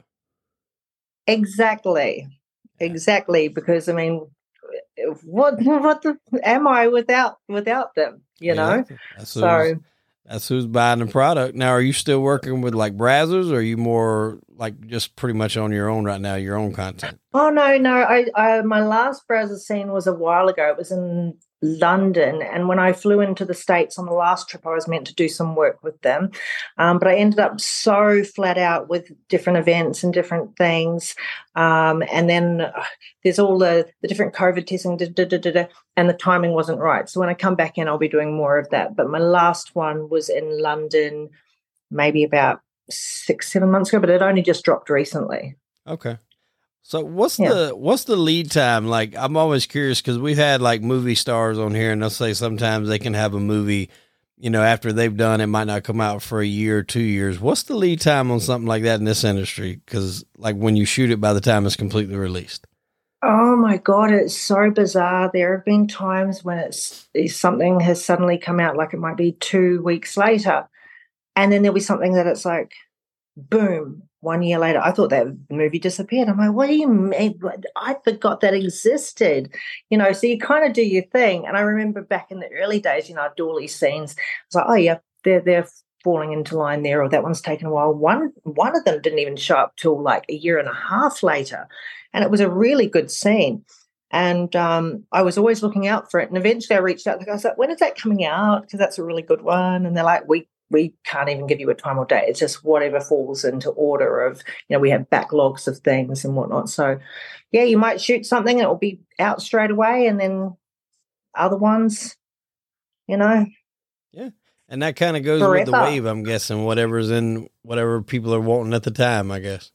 S2: Exactly, exactly. Because I mean, what what the, am I without without them? You know,
S1: exactly. That's
S2: so.
S1: That's who's buying the product. Now, are you still working with like Brazzers, or are you more like just pretty much on your own right now, your own content?
S2: Oh, no, no. I, I my last Brazzer scene was a while ago. It was in London. And when I flew into the States on the last trip, I was meant to do some work with them. Um, but I ended up so flat out with different events and different things. Um, and then uh, there's all the, the different COVID testing, da, da, da, da, da, and the timing wasn't right. So when I come back in, I'll be doing more of that. But my last one was in London maybe about six, seven months ago, but it only just dropped recently.
S1: Okay. So what's
S2: Yeah.
S1: the what's the lead time? Like, I'm always curious because we've had like movie stars on here, and they'll say sometimes they can have a movie, you know, after they've done it might not come out for a year or two years. What's the lead time on something like that in this industry? Because like when you shoot it, by the time it's completely released.
S2: Oh my God, it's so bizarre. There have been times when it's, it's something has suddenly come out, like it might be two weeks later, and then there'll be something that it's like, boom, one year later. I thought that movie disappeared. I'm like, what do you mean? I forgot that existed. You know, so you kind of do your thing. And I remember back in the early days, you know, I'd do all these scenes. It's like, oh yeah, they're they're falling into line there, or that one's taken a while. One one of them didn't even show up till like a year and a half later. And it was a really good scene. And um, I was always looking out for it. And eventually I reached out. I was like, when is that coming out? Because that's a really good one. And they're like, we we can't even give you a time or date. It's just whatever falls into order of, you know, we have backlogs of things and whatnot. So, yeah, you might shoot something and it will be out straight away, and then other ones, you know.
S1: Yeah. And that kind of goes
S2: Forever.
S1: with the wave, I'm guessing, whatever's in whatever people are wanting at the time, I guess.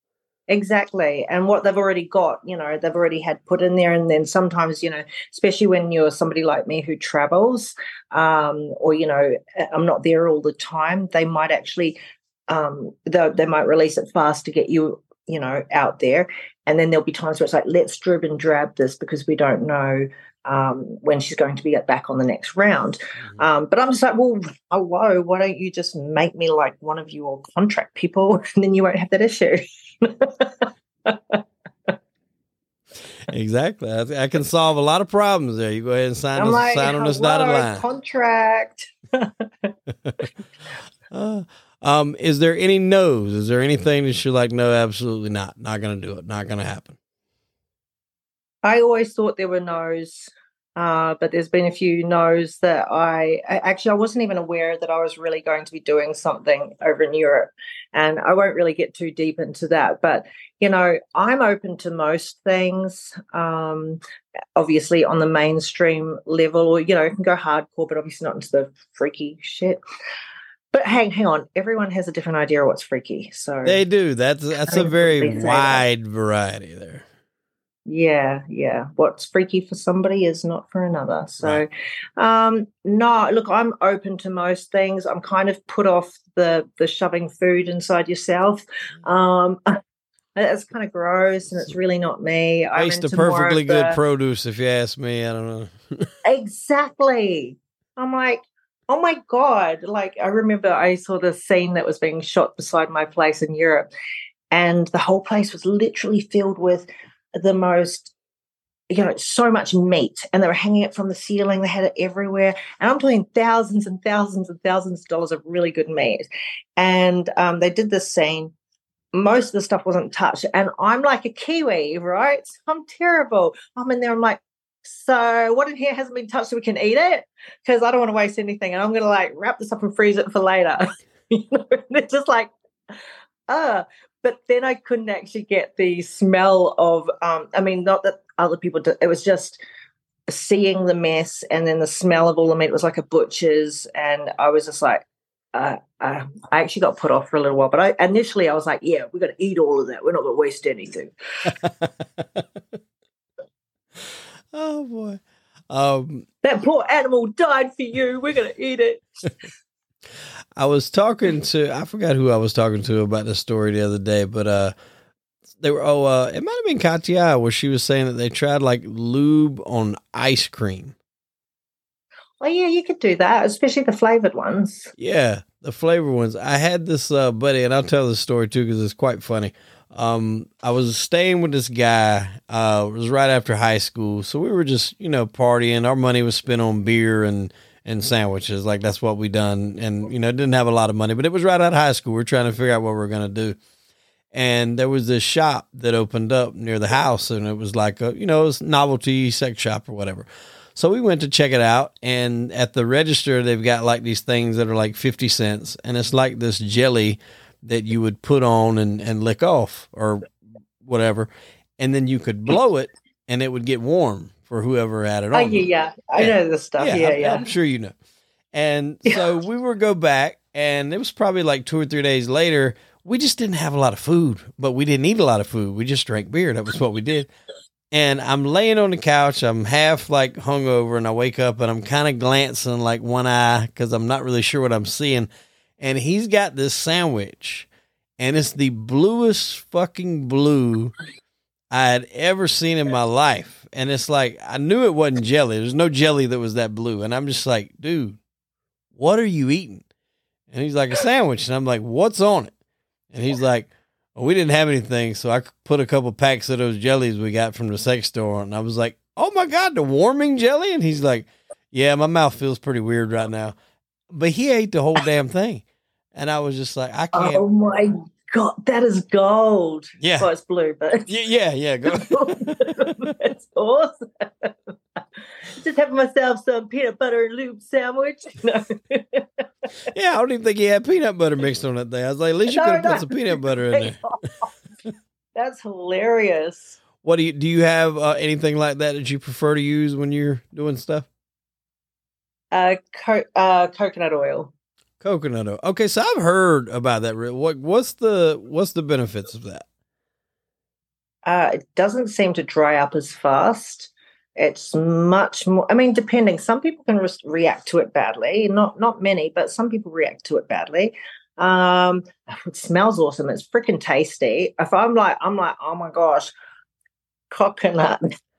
S2: Exactly. And what they've already got, you know, they've already had put in there. And then sometimes, you know, especially when you're somebody like me who travels, um, or, you know, I'm not there all the time, they might actually, um, they, they might release it fast to get you, you know, out there. And then there'll be times where it's like, let's drib and drab this because we don't know um, when she's going to be back on the next round. Mm-hmm. Um, but I'm just like, well, oh, whoa, why don't you just make me like one of your contract people, and then you won't have that issue.
S1: Exactly. I, I can solve a lot of problems there. You go ahead and sign,
S2: I'm
S1: us,
S2: like,
S1: sign on this dotted line.
S2: Contract.
S1: uh, um, is there any no's? Is there anything that you're like, no, absolutely not. Not going to do it. Not going to happen.
S2: I always thought there were no's. Uh, but there's been a few no's that I, I actually I wasn't even aware that I was really going to be doing something over in Europe, and I won't really get too deep into that. But you know, I'm open to most things. Um, obviously, on the mainstream level, or you know, it can go hardcore, but obviously not into the freaky shit. But hang, hang on, everyone has a different idea of what's freaky. So
S1: they do. That's that's a very wide variety there.
S2: Yeah, yeah. What's freaky for somebody is not for another. So, right. um, no, look, I'm open to most things. I'm kind of put off the the shoving food inside yourself. Um, it's kind of gross, and it's really not me. I'm
S1: Waste
S2: into
S1: of perfectly
S2: more of
S1: good
S2: the,
S1: produce, if you ask me. I don't know.
S2: Exactly. I'm like, oh my God. Like, I remember I saw this scene that was being shot beside my place in Europe, and the whole place was literally filled with the most, you know, so much meat, and they were hanging it from the ceiling. They had it everywhere, and I'm talking thousands and thousands and thousands of dollars of really good meat. And um, they did this scene. Most of the stuff wasn't touched, and I'm like a Kiwi, right? So I'm terrible. I'm in there. I'm like, so what in here hasn't been touched so we can eat it? Because I don't want to waste anything, and I'm going to like wrap this up and freeze it for later. You know, and it's just like, uh but then I couldn't actually get the smell of, um, I mean, not that other people did, it was just seeing the mess, and then the smell of all the meat. It was like a butcher's, and I was just like, uh, uh, I actually got put off for a little while, but I initially I was like, yeah, we're going to eat all of that. We're not going to waste anything.
S1: Oh boy. Um,
S2: that poor animal died for you. We're going to eat it.
S1: I was talking to, I forgot who I was talking to about this story the other day, but, uh, they were, oh, uh, it might've been Katya where she was saying that they tried like lube on ice cream.
S2: Oh yeah, you could do that, especially the flavored ones.
S1: Yeah. The flavor ones. I had this, uh, buddy, and I'll tell this story too, cause it's quite funny. Um, I was staying with this guy, uh, it was right after high school. So we were just, you know, partying. Our money was spent on beer and, and sandwiches. Like that's what we done. And, you know, didn't have a lot of money, but it was right out of high school. We we're trying to figure out what we we're going to do. And there was this shop that opened up near the house, and it was like a, you know, it was novelty sex shop or whatever. So we went to check it out, and at the register, they've got like these things that are like fifty cents, and it's like this jelly that you would put on and, and lick off or whatever. And then you could blow it and it would get warm for whoever had it on.
S2: Oh, yeah, yeah. I yeah. know this stuff. Yeah, yeah.
S1: I'm,
S2: yeah.
S1: I'm sure you know. And so we would go back, and it was probably like two or three days later. We just didn't have a lot of food, but we didn't eat a lot of food. We just drank beer. That was what we did. And I'm laying on the couch. I'm half like hungover, and I wake up and I'm kind of glancing like one eye because I'm not really sure what I'm seeing. And he's got this sandwich, and it's the bluest fucking blue I had ever seen in my life. And it's like, I knew it wasn't jelly. There's no jelly that was that blue. And I'm just like, dude, what are you eating? And he's like, a sandwich. And I'm like, what's on it? And he's like, well, we didn't have anything. So I put a couple packs of those jellies we got from the sex store. And I was like, oh my God, the warming jelly? And he's like, yeah, my mouth feels pretty weird right now. But he ate the whole damn thing. And I was just like, I can't.
S2: Oh my God, that is gold.
S1: Yeah.
S2: Well, it's blue, but.
S1: Yeah, yeah, yeah. Go.
S2: That's awesome. Just having myself some peanut butter and lube sandwich. No.
S1: Yeah, I don't even think he had peanut butter mixed on that thing. I was like, at least you
S2: no,
S1: could have
S2: no.
S1: put some peanut butter in there.
S2: That's hilarious.
S1: What do you, do you have uh, anything like that that you prefer to use when you're doing stuff?
S2: Uh, co- uh coconut oil.
S1: Coconut oil. Okay, so I've heard about that. What what's the what's the benefits of that?
S2: Uh, it doesn't seem to dry up as fast. It's much more. I mean, depending. Some people can re- react to it badly. Not not many, but some people react to it badly. Um, it smells awesome. It's freaking tasty. If I'm like, I'm like, oh my gosh, coconut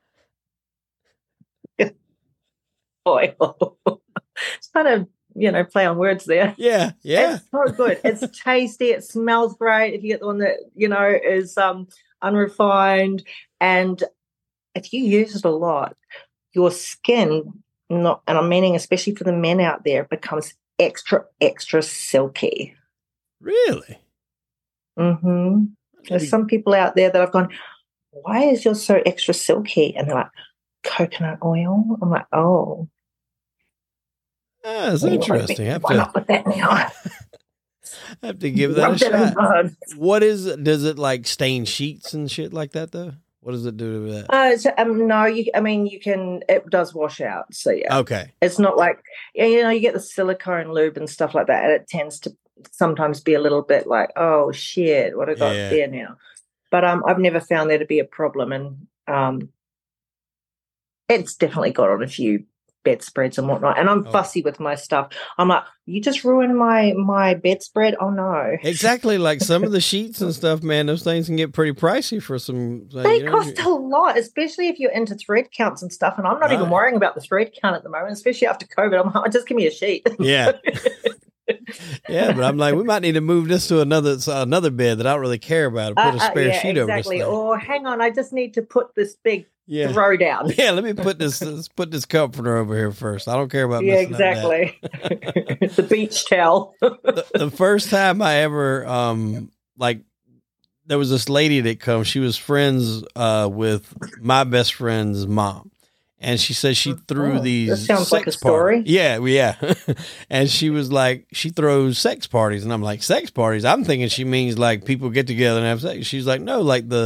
S2: oil. It's kind of, you know, play on words there.
S1: Yeah, yeah.
S2: It's so good. It's tasty. It smells great. If you get the one that, you know, is um, unrefined, and if you use it a lot, your skin, not, and I'm meaning especially for the men out there, becomes extra, extra silky.
S1: Really?
S2: Mm-hmm. There's some people out there that I've gone, why is yours so extra silky? And they're like, coconut oil. I'm like, oh.
S1: Ah, that's interesting. I have
S2: Why
S1: to,
S2: not put that now?
S1: I have to give that a shot. What is it? Does it like stain sheets and shit like that though? What does it do to that?
S2: Uh, so, um, no, you, I mean, you can, it does wash out. So, yeah.
S1: Okay.
S2: It's not like, you know, you get the silicone lube and stuff like that, and it tends to sometimes be a little bit like, oh, shit, what I got
S1: Yeah.
S2: there now. But um, I've never found there to be a problem. And um, it's definitely got on a few bedspreads and whatnot. And I'm
S1: Oh.
S2: fussy with my stuff. I'm like, you just ruined my, my bedspread? Oh, no.
S1: Exactly. Like some of the sheets and stuff, man, those things can get pretty pricey for some. Like,
S2: They
S1: you know,
S2: cost a lot, especially if you're into thread counts and stuff. And I'm not even
S1: Right.
S2: worrying about the thread count at the moment, especially after COVID. I'm like, just give me a sheet.
S1: Yeah. Yeah, but I'm like, we might need to move this to another so another bed that I don't really care about and put
S2: Uh,
S1: a
S2: uh,
S1: spare
S2: yeah,
S1: sheet
S2: exactly.
S1: over this thing.
S2: Or hang on, I just need to put this big
S1: Yeah.
S2: throw down.
S1: Yeah, let me put this let's put this comforter over here first. I don't care about
S2: Yeah,
S1: messing up that.
S2: exactly. The beach towel.
S1: the, the first time I ever um like there was this lady that come, she was friends uh with my best friend's mom. And she said she threw
S2: Oh,
S1: these
S2: that sounds like
S1: sex
S2: a story.
S1: parties. Yeah, yeah. And she was like, she throws sex parties. And I'm like, sex parties? I'm thinking she means like people get together and have sex. She's like, no, like the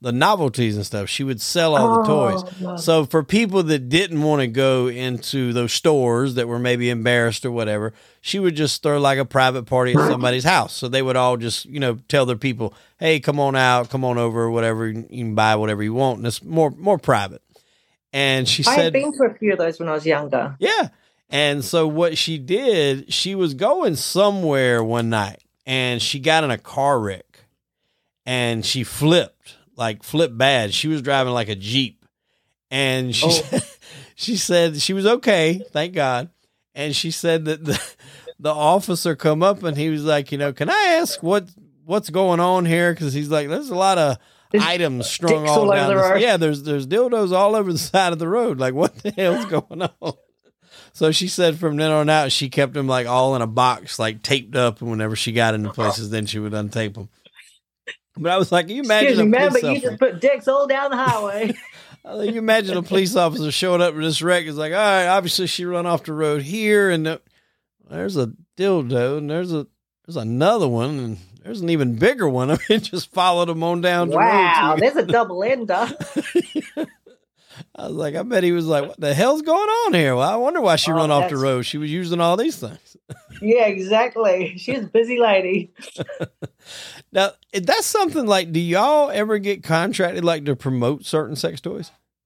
S1: the novelties and stuff. She would sell all the toys.
S2: Oh.
S1: So for people that didn't want to go into those stores that were maybe embarrassed or whatever, she would just throw like a private party at somebody's house. So they would all just, you know, tell their people, hey, come on out, come on over, whatever. You can buy whatever you want. And it's more, more private. And she
S2: I
S1: said,
S2: had been to a few of those when I was younger.
S1: yeah. And so what she did, she was going somewhere one night and she got in a car wreck and she flipped, like flipped bad. She was driving like a Jeep and she, oh. she said she was okay. Thank God. And she said that the, the officer come up and he was like, you know, can I ask what, what's going on here? Cause he's like, there's a lot of there's items strung all, all down the road. Yeah. There's, there's dildos all over the side of the road. Like what the hell's going on? So she said from then on out, she kept them like all in a box, like taped up. And whenever she got into places, then she would untape them. But I was like, can you imagine
S2: Excuse me,
S1: a
S2: man,
S1: police
S2: but you
S1: officer?
S2: just put dicks all down the highway.
S1: I think you imagine a police officer showing up with this wreck. It's like, all right, obviously she run off the road here, and the, there's a dildo, and there's a there's another one, and there's an even bigger one. I mean, just followed them on down the
S2: wow,
S1: road. Wow,
S2: there's a double ender.
S1: I was like, I bet he was like, what the hell's going on here? Well, I wonder why she oh, run off the road. She was using all these things.
S2: Yeah, exactly. She's a busy lady.
S1: Now, that's something like, do y'all ever get contracted like to promote certain sex toys?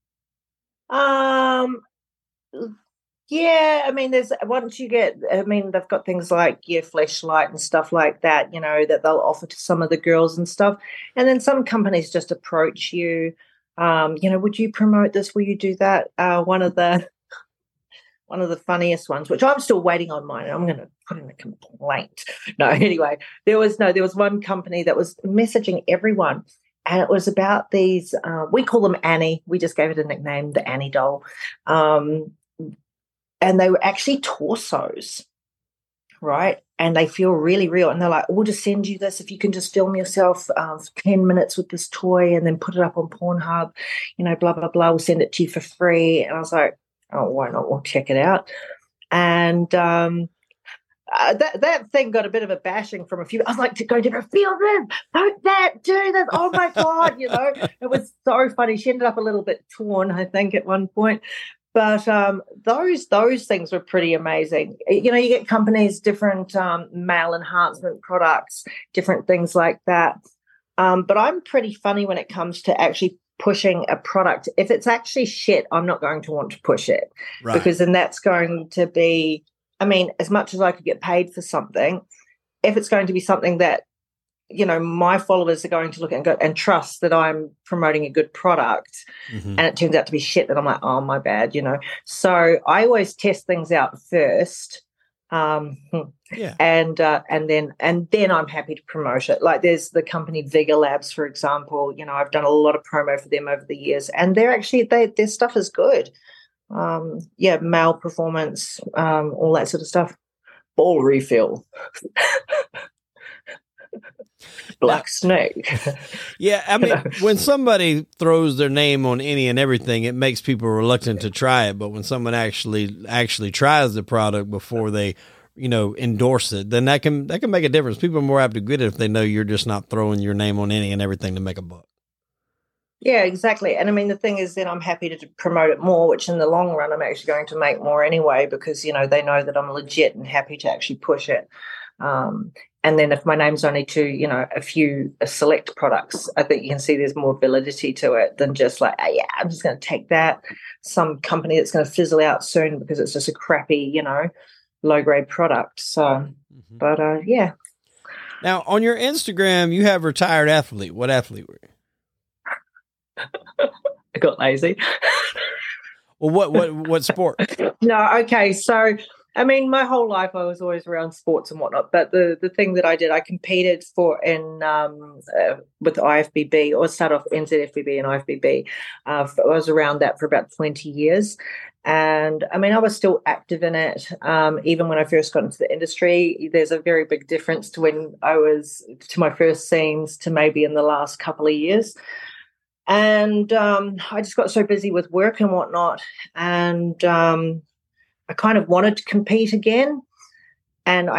S2: Um, yeah, I mean, there's, once you get, I mean, they've got things like, yeah, Fleshlight and stuff like that, you know, that they'll offer to some of the girls and stuff. And then some companies just approach you. Um, you know, would you promote this? Will you do that? Uh, one of the one of the funniest ones, which I'm still waiting on mine. I'm going to put in a complaint. No, anyway, there was no, there was one company that was messaging everyone, and it was about these. Uh, we call them Annie. We just gave it a nickname, the Annie doll, um, and they were actually torsos, right? And they feel really real. And they're like, we'll just send you this if you can just film yourself um, for ten minutes with this toy and then put it up on Pornhub, you know, blah, blah, blah. We'll send it to you for free. And I was like, oh, why not? We'll check it out. And um, uh, that, that thing got a bit of a bashing from a few. I was like, to go, Deborah, feel this, don't that, do this. Oh, my God, you know. It was so funny. She ended up a little bit torn, I think, at one point. But um, those those things were pretty amazing. You know, you get companies, different um, male enhancement products, different things like that. Um, but I'm pretty funny when it comes to actually pushing a product. If it's actually shit, I'm not going to want to push it. Right. Because then that's going to be, I mean, as much as I could get paid for something, if it's going to be something that, you know, my followers are going to look at and go and trust that I'm promoting a good product, mm-hmm. and it turns out to be shit, that I'm like, oh, my bad, you know. So I always test things out first, um, yeah, and uh, and then and then I'm happy to promote it. Like there's the company Vigor Labs, for example. You know, I've done a lot of promo for them over the years, and they're actually they their stuff is good. Um, yeah, male performance, um, all that sort of stuff. Ball refill. Black now, snake.
S1: Yeah, I mean, when somebody throws their name on any and everything, it makes people reluctant to try it. But when someone actually actually tries the product before they, you know, endorse it, then that can that can make a difference. People are more apt to get it if they know you're just not throwing your name on any and everything to make a buck.
S2: Yeah, exactly. And I mean, the thing is then I'm happy to promote it more, which in the long run I'm actually going to make more anyway, because, you know, they know that I'm legit and happy to actually push it. Um, and then if my name's only to, you know, a few a select products, I think you can see there's more validity to it than just like, oh, yeah, I'm just going to take that, some company that's going to fizzle out soon because it's just a crappy, you know, low-grade product. So, mm-hmm. but, uh, yeah.
S1: Now, on your Instagram, you have retired athlete. What athlete were you?
S2: I got lazy.
S1: Well, what, what, what sport?
S2: No, okay, so... I mean, my whole life I was always around sports and whatnot. But the, the thing that I did, I competed for in um, uh, with I F B B, or start off N Z F B B and I F B B. Uh, I was around that for about twenty years. And, I mean, I was still active in it. Um, even when I first got into the industry, there's a very big difference to when I was to my first scenes to maybe in the last couple of years. And um, I just got so busy with work and whatnot. And... Um, I kind of wanted to compete again, and I have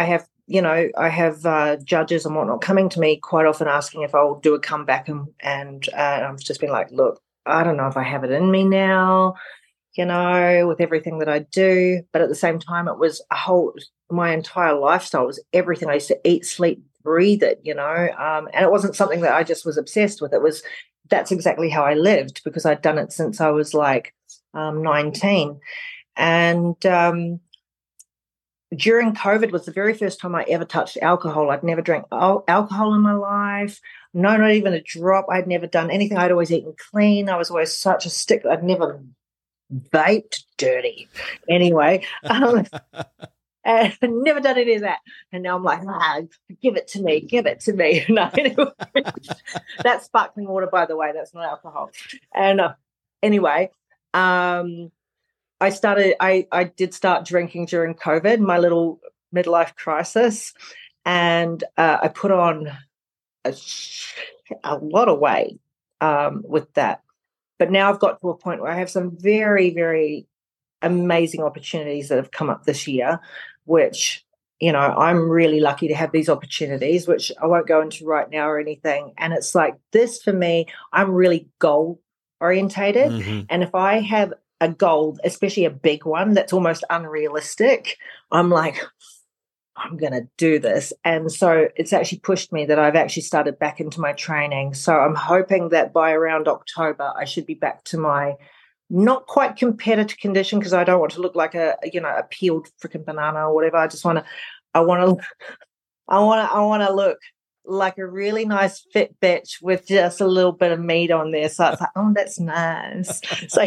S2: you know, I have uh, judges and whatnot coming to me quite often asking if I'll do a comeback, and and uh, I've just been like, look, I don't know if I have it in me now, you know, with everything that I do. But at the same time, it was a whole, my entire lifestyle was everything. I used to eat, sleep, breathe it, you know, um, and it wasn't something that I just was obsessed with. It was, that's exactly how I lived, because I'd done it since I was like um, nineteen. And um, during COVID was the very first time I ever touched alcohol. I'd never drank al- alcohol in my life. No, not even a drop. I'd never done anything. I'd always eaten clean. I was always such a stickler. I'd never vaped dirty. Anyway, um, and never done any of that. And now I'm like, ah, give it to me, give it to me. No, anyway, that's sparkling water, by the way. That's not alcohol. And uh, anyway, um, I started, I, I did start drinking during COVID, my little midlife crisis, and uh, I put on a, a lot of weight um, with that. But now I've got to a point where I have some very, very amazing opportunities that have come up this year, which, you know, I'm really lucky to have these opportunities, which I won't go into right now or anything. And it's like this for me, I'm really goal orientated. Mm-hmm. And if I have a goal, especially a big one that's almost unrealistic, I'm like, I'm going to do this. And so it's actually pushed me that I've actually started back into my training. So I'm hoping that by around October, I should be back to my not quite competitive condition, because I don't want to look like a, you know, a peeled freaking banana or whatever. I just want to, I want to, I want to, I want to look like a really nice fit bitch with just a little bit of meat on there. So it's like, oh, that's nice. So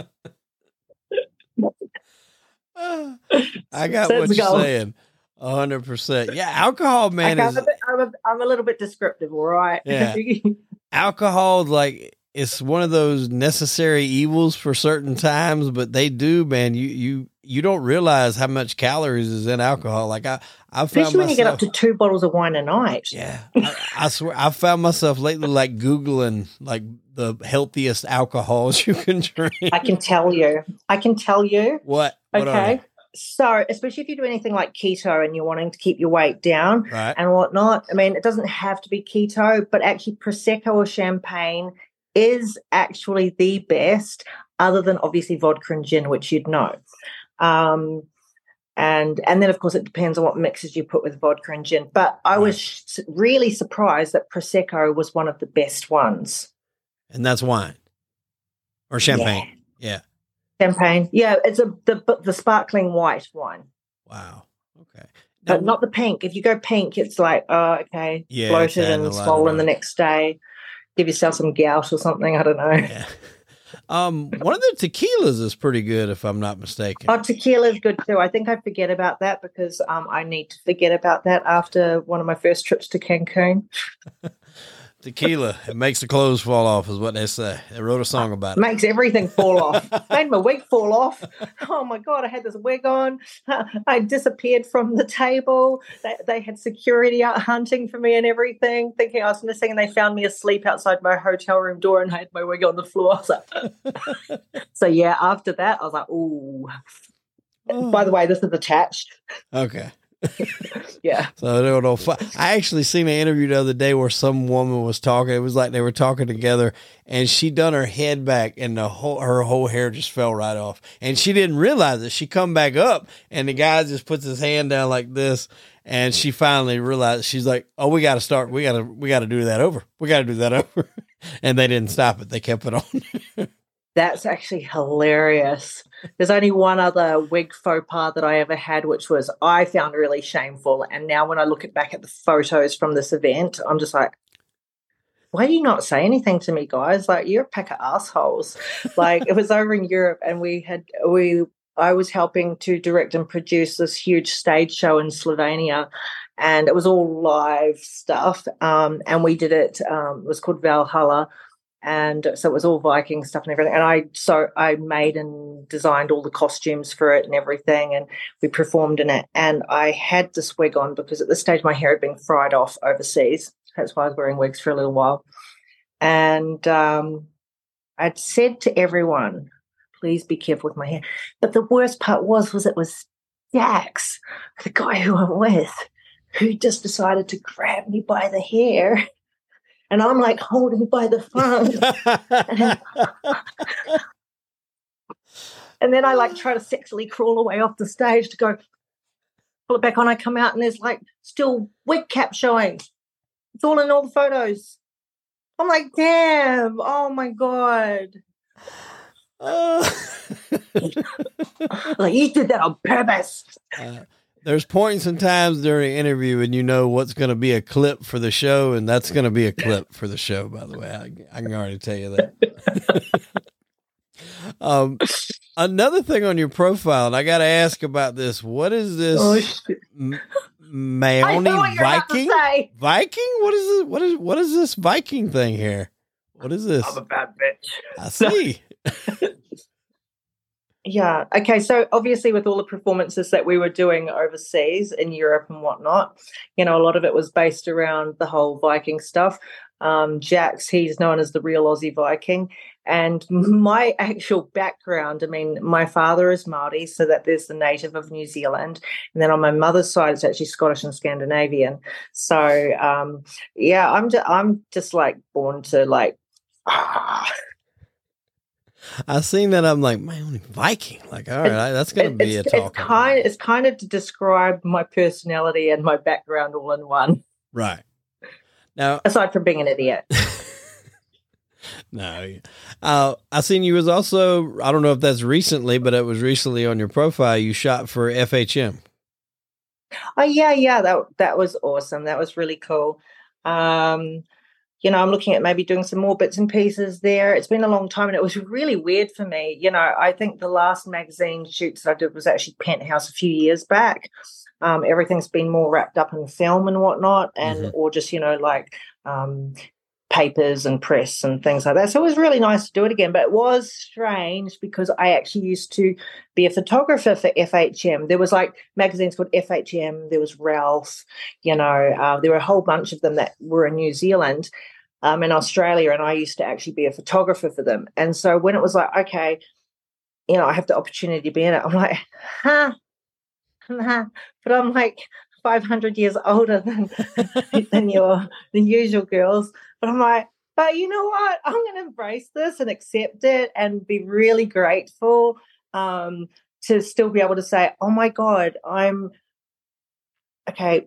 S1: I got so what you're goal. saying. A hundred percent. Yeah. Alcohol, man, is
S2: a bit, I'm, a, I'm a little bit descriptive. All right.
S1: Yeah. Alcohol, like, it's one of those necessary evils for certain times, but they do, man. You, you, you don't realize how much calories is in alcohol. Like I, I found
S2: Especially when
S1: myself,
S2: you get up to two bottles of wine a night.
S1: Yeah. I, I swear I found myself lately, like Googling like the healthiest alcohols you can drink.
S2: I can tell you, I can tell you.
S1: What? what
S2: okay. So, especially if you do anything like keto and you're wanting to keep your weight down
S1: right.
S2: and whatnot, I mean, it doesn't have to be keto, but actually Prosecco or champagne is actually the best, other than obviously vodka and gin, which you'd know. Um, and and then, of course, it depends on what mixes you put with vodka and gin. But I right. was really surprised that Prosecco was one of the best ones.
S1: And that's wine or champagne. Yeah. yeah.
S2: Champagne. Yeah, it's a the the sparkling white wine.
S1: Wow. Okay.
S2: Now, but not the pink. If you go pink, it's like, oh, okay,
S1: yeah,
S2: bloated and swollen the next day. Give yourself some gout or something. I don't know.
S1: Yeah. Um, one of the tequilas is pretty good, if I'm not mistaken.
S2: Oh, tequila is good too. I think I forget about that because um, I need to forget about that after one of my first trips to Cancun.
S1: Tequila, it makes the clothes fall off, is what they say. They wrote a song about it.
S2: Makes everything fall off. Made my wig fall off. Oh my God, I had this wig on. I disappeared from the table. They, they had security out hunting for me and everything, thinking I was missing, and they found me asleep outside my hotel room door and I had my wig on the floor. So, so yeah, after that, I was like, ooh. Oh. By the way, this is attached.
S1: Okay.
S2: Yeah.
S1: So they don't know. I actually seen an interview the other day where some woman was talking. It was like they were talking together, and she done her head back, and the whole her whole hair just fell right off, and she didn't realize it. She come back up, and the guy just puts his hand down like this, and she finally realized. She's like, "Oh, we got to start. We got to. We got to do that over. We got to do that over." And they didn't stop it. They kept it on.
S2: That's actually hilarious. There's only one other wig faux pas that I ever had, which was I found really shameful. And now when I look at back at the photos from this event, I'm just like, why do you not say anything to me, guys? Like, you're a pack of assholes. Like, it was over in Europe, and we had we I was helping to direct and produce this huge stage show in Slovenia, and it was all live stuff. Um, and we did it. Um, it was called Valhalla. And so it was all Viking stuff and everything. And I so I made and designed all the costumes for it and everything. And we performed in it. And I had this wig on because at this stage my hair had been fried off overseas. That's why I was wearing wigs for a little while. And um, I'd said to everyone, please be careful with my hair. But the worst part was, was it was Jax, the guy who I'm with. who just decided to grab me by the hair. And I'm like holding by the front. And then I like try to sexily crawl away off the stage to go pull it back on. I come out and there's like still wig cap showing. It's all in all the photos. I'm like, damn, oh my God. Uh. Like, you did that on purpose.
S1: Uh, there's points and times during an interview and you know what's going to be a clip for the show, and that's going to be a clip for the show, by the way. I, I can already tell you that. um, another thing on your profile, and I got to ask about this. What is this? Oh, M- Maoni Viking? Viking? What is it? What is what is this Viking thing here? What is this?
S2: I'm a bad bitch.
S1: I see.
S2: Yeah. Okay. So obviously with all the performances that we were doing overseas in Europe and whatnot, you know, a lot of it was based around the whole Viking stuff. Um, Jax, he's known as the real Aussie Viking. And my actual background, I mean, my father is Māori, so that there's the native of New Zealand. And then on my mother's side, it's actually Scottish and Scandinavian. So, um, yeah, I'm, just, I'm just like born to like, ah.
S1: I seen that. I'm like, man, Viking. Like, all right, that's going to be
S2: it's,
S1: a talk.
S2: It's kind, it's kind of to describe my personality and my background all in one.
S1: Right. Now,
S2: aside from being an idiot.
S1: No. Uh, I seen you was also, I don't know if that's recently, but it was recently on your profile, you shot for F H M.
S2: Oh, yeah, yeah. That, that was awesome. That was really cool. Um, you know, I'm looking at maybe doing some more bits and pieces there. It's been a long time and it was really weird for me. You know, I think the last magazine shoots that I did was actually Penthouse a few years back. Um, everything's been more wrapped up in film and whatnot, and mm-hmm. or just, you know, like um, papers and press and things like that. So it was really nice to do it again, but it was strange because I actually used to be a photographer for F H M. There was like magazines called F H M, there was Ralph, you know, uh, there were a whole bunch of them that were in New Zealand, um, in Australia, and I used to actually be a photographer for them. And so when it was like, okay, you know, I have the opportunity to be in it, I'm like, huh, huh. But I'm like five hundred years older than than your the usual girls. But I'm like, but you know what? I'm going to embrace this and accept it and be really grateful um, to still be able to say, oh, my God, I'm, okay,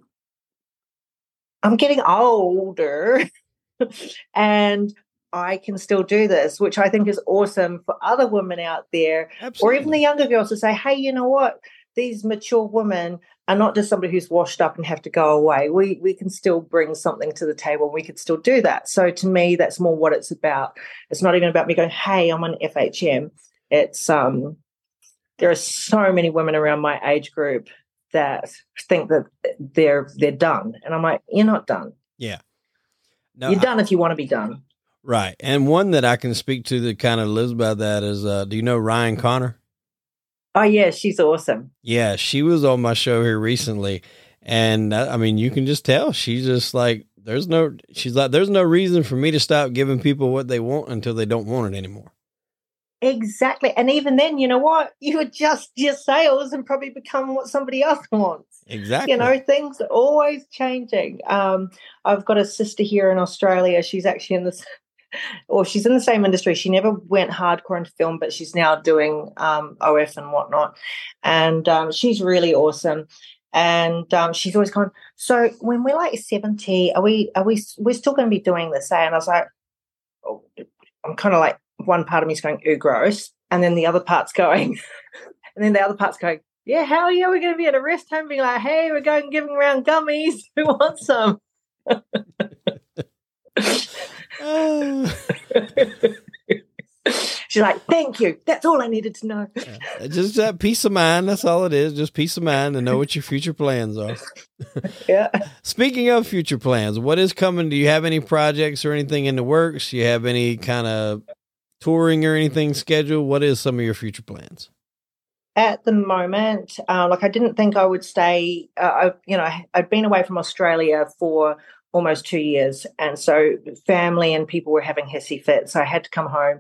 S2: I'm getting older and I can still do this, which I think is awesome for other women out there. Absolutely. Or even the younger girls to say, hey, you know what? These mature women are not just somebody who's washed up and have to go away. We we can still bring something to the table. We could still do that. So to me, that's more what it's about. It's not even about me going, hey, I'm on F H M. It's um, there are so many women around my age group that think that they're they're done, and I'm like, you're not done.
S1: Yeah,
S2: no, you're I, done if you want to be done.
S1: Right. And one that I can speak to that kind of lives by that is, uh, do you know Ryan Connor?
S2: Oh, yeah, she's awesome.
S1: Yeah, she was on my show here recently. And I mean, you can just tell she's just like, there's no, she's like, there's no reason for me to stop giving people what they want until they don't want it anymore.
S2: Exactly. And even then, you know what? You adjust your sales and probably become what somebody else wants.
S1: Exactly.
S2: You know, things are always changing. Um, I've got a sister here in Australia. She's actually in this, or she's in the same industry. She never went hardcore into film, but she's now doing um, O F and whatnot. And um, she's really awesome. And um, she's always going, so when we're like seventy, are we, are we, we're still going to be doing this, eh? And I was like, oh, I'm kind of like, one part of me is going, ooh, gross. And then the other part's going, and then the other part's going, yeah, hell yeah, we're going to be at a rest home being like, hey, we're going giving around gummies. Who wants some? Oh. She's like, thank you. That's all I needed to know.
S1: Yeah. Just that peace of mind. That's all it is. Just peace of mind and know what your future plans are.
S2: Yeah.
S1: Speaking of future plans, what is coming? Do you have any projects or anything in the works? Do you have any kind of touring or anything scheduled? What is some of your future plans?
S2: At the moment, uh, like I didn't think I would stay, uh, I, you know, I'd been away from Australia for almost two years. And so family and people were having hissy fits. So I had to come home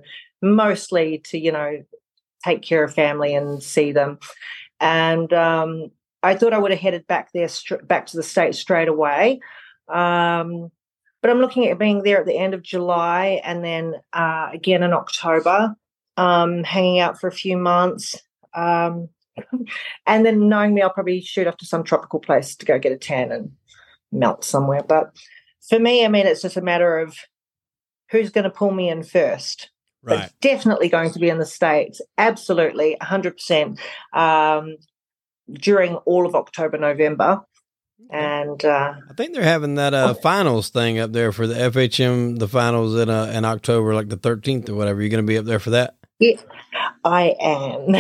S2: mostly to, you know, take care of family and see them. And um, I thought I would have headed back there, st- back to the States straight away. Um, but I'm looking at being there at the end of July and then uh, again in October, um, hanging out for a few months. Um, and then knowing me, I'll probably shoot off to some tropical place to go get a tan and melt somewhere. But for me, I mean, it's just a matter of who's going to pull me in first.
S1: Right.
S2: But definitely going to be in the States. Absolutely, one hundred percent um, during all of October, November. And uh,
S1: I think they're having that uh, finals thing up there for the F H M, the finals in uh, in October, like the thirteenth or whatever. You're going to be up there for that?
S2: Yeah, I am.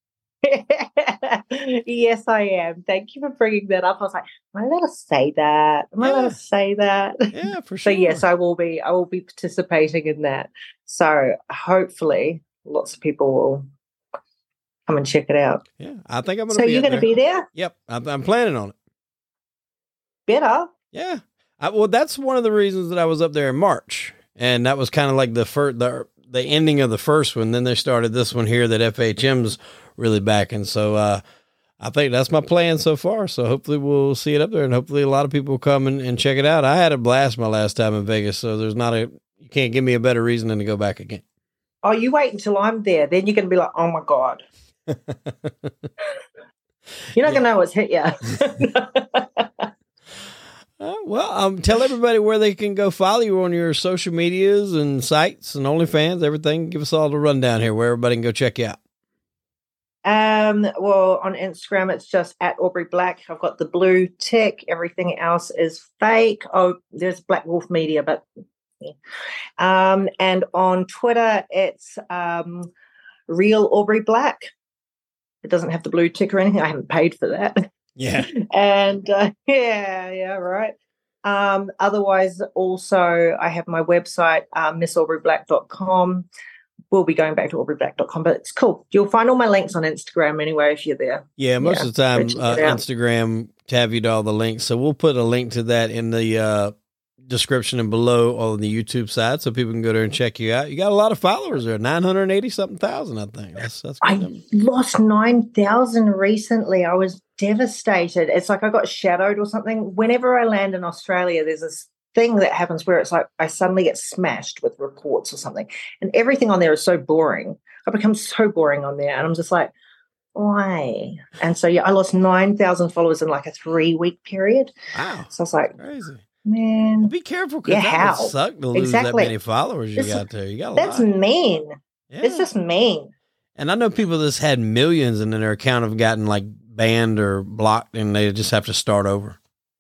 S2: Yes, I am. Thank you for bringing that up. I was like, am I allowed to say that? Am I
S1: Yeah.
S2: allowed to say that?
S1: Yeah, for
S2: So
S1: sure.
S2: yes, I will be. I will be participating in that. So hopefully, lots of people will come and check it out.
S1: Yeah, I think I'm going to
S2: So
S1: be
S2: you're
S1: up
S2: going to
S1: there.
S2: be there?
S1: Yep, I'm, I'm planning on it.
S2: Better.
S1: Yeah. I, well, that's one of the reasons that I was up there in March. And that was kind of like the first, the, the ending of the first one. Then they started this one here that F H M's really backing. So, uh, I think that's my plan so far. So hopefully we'll see it up there and hopefully a lot of people will come and, and check it out. I had a blast my last time in Vegas. So there's not a, you can't give me a better reason than to go back again.
S2: Oh, you wait until I'm there. Then you're going to be like, oh my God. You're not yeah. going to know what's hit you.
S1: Uh, well, um, tell everybody where they can go follow you on your social medias and sites and OnlyFans, everything. Give us all the rundown here where everybody can go check you out.
S2: Um, well, on Instagram, it's just at Aubrey Black. I've got the blue tick. Everything else is fake. Oh, there's Black Wolf Media, but yeah. Um, and on Twitter, it's um, Real Aubrey Black. It doesn't have the blue tick or anything. I haven't paid for that.
S1: Yeah.
S2: And uh, yeah, yeah, right. Um, otherwise, also, I have my website, uh, miss aubrey black dot com. We'll be going back to aubrey black dot com, but it's cool. You'll find all my links on Instagram anyway if you're there.
S1: Yeah, most
S2: yeah,
S1: of the time, uh, Instagram tab you to all the links. So we'll put a link to that in the uh, description and below on the YouTube side so people can go there and check you out. You got a lot of followers there, nine hundred eighty something thousand, I think. That's, that's good.
S2: I number. lost nine thousand recently. I was devastated. It's like I got shadowed or something. Whenever I land in Australia, there's this thing that happens where it's like I suddenly get smashed with reports or something. And everything on there is so boring. I become so boring on there. And I'm just like, why? And so, yeah, I lost nine thousand followers in like a three-week period.
S1: Wow.
S2: So I was like,
S1: crazy.
S2: Man.
S1: Well, be careful because
S2: yeah,
S1: that would suck to lose
S2: exactly.
S1: that many followers you
S2: it's,
S1: got there. You got a
S2: That's
S1: lot.
S2: mean. Yeah. It's just mean.
S1: And I know people that's had millions and then their account have gotten like banned or blocked and they just have to start over.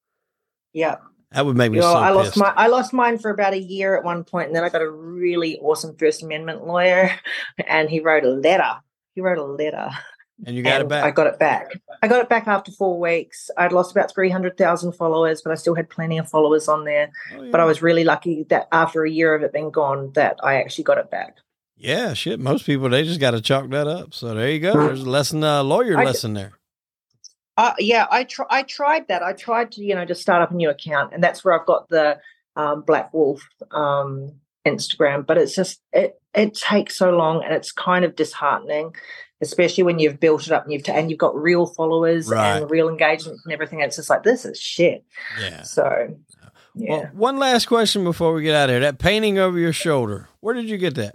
S2: Yeah.
S1: That would make me
S2: you know,
S1: so
S2: I lost
S1: pissed.
S2: my I lost mine for about a year at one point, and then I got a really awesome First Amendment lawyer, and he wrote a letter. He wrote a letter.
S1: And you got
S2: and
S1: it back?
S2: I got it back. I got it back after four weeks. I'd lost about three hundred thousand followers, but I still had plenty of followers on there. Oh, yeah. But I was really lucky that after a year of it being gone, that I actually got it back.
S1: Yeah, shit. Most people, they just got to chalk that up. So there you go. There's a lesson, uh, lawyer
S2: I,
S1: lesson there.
S2: Uh, yeah, I, tr- I tried that. I tried to, you know, just start up a new account. And that's where I've got the um, Black Wolf um, Instagram. But it's just, it it takes so long and it's kind of disheartening, especially when you've built it up and you've t- and you've got real followers right. and real engagement and everything. It's just like, this is shit.
S1: Yeah.
S2: So, yeah.
S1: Well, one last question before we get out of here. That painting over your shoulder, where did you get that?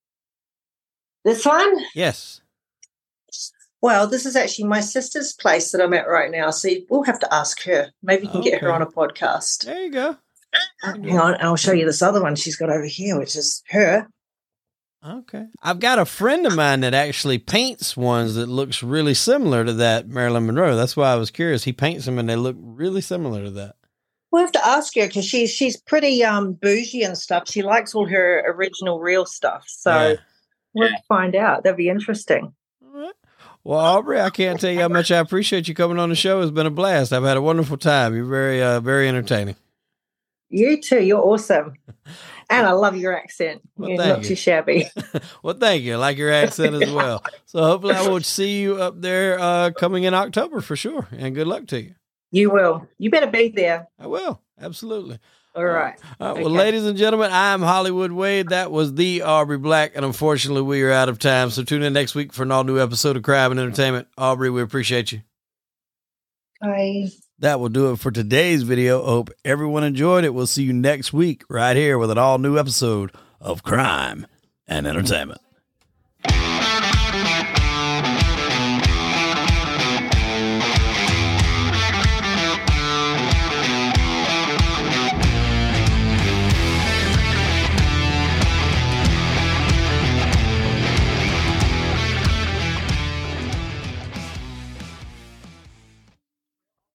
S2: This one?
S1: Yes.
S2: Well, this is actually my sister's place that I'm at right now. So we'll have to ask her. Maybe you can okay. get her on a podcast.
S1: There you go.
S2: Hang on, I'll show you this other one she's got over here, which is her.
S1: Okay. I've got a friend of mine that actually paints ones that looks really similar to that Marilyn Monroe. That's why I was curious. He paints them and they look really similar to that.
S2: We'll have to ask her because she's she's pretty um, bougie and stuff. She likes all her original real stuff. So yeah. we'll find out. That'd be interesting.
S1: All right. Well, Aubrey, I can't tell you how much I appreciate you coming on the show. It's been a blast. I've had a wonderful time. You're very, uh, very entertaining.
S2: You too. You're awesome. And I love your accent.
S1: Well,
S2: You're not
S1: you.
S2: too shabby.
S1: Well, thank you. I like your accent as well. So hopefully I will see you up there uh, coming in October for sure. And good luck to you.
S2: You will. You better be there.
S1: I will. Absolutely.
S2: All right.
S1: All right. Okay. Well, ladies and gentlemen, I'm Hollywood Wade. That was the Aubrey Black. And unfortunately, we are out of time. So tune in next week for an all new episode of Crime and Entertainment. Aubrey, we appreciate you.
S2: Bye.
S1: That will do it for today's video. Hope everyone enjoyed it. We'll see you next week right here with an all new episode of Crime and Entertainment.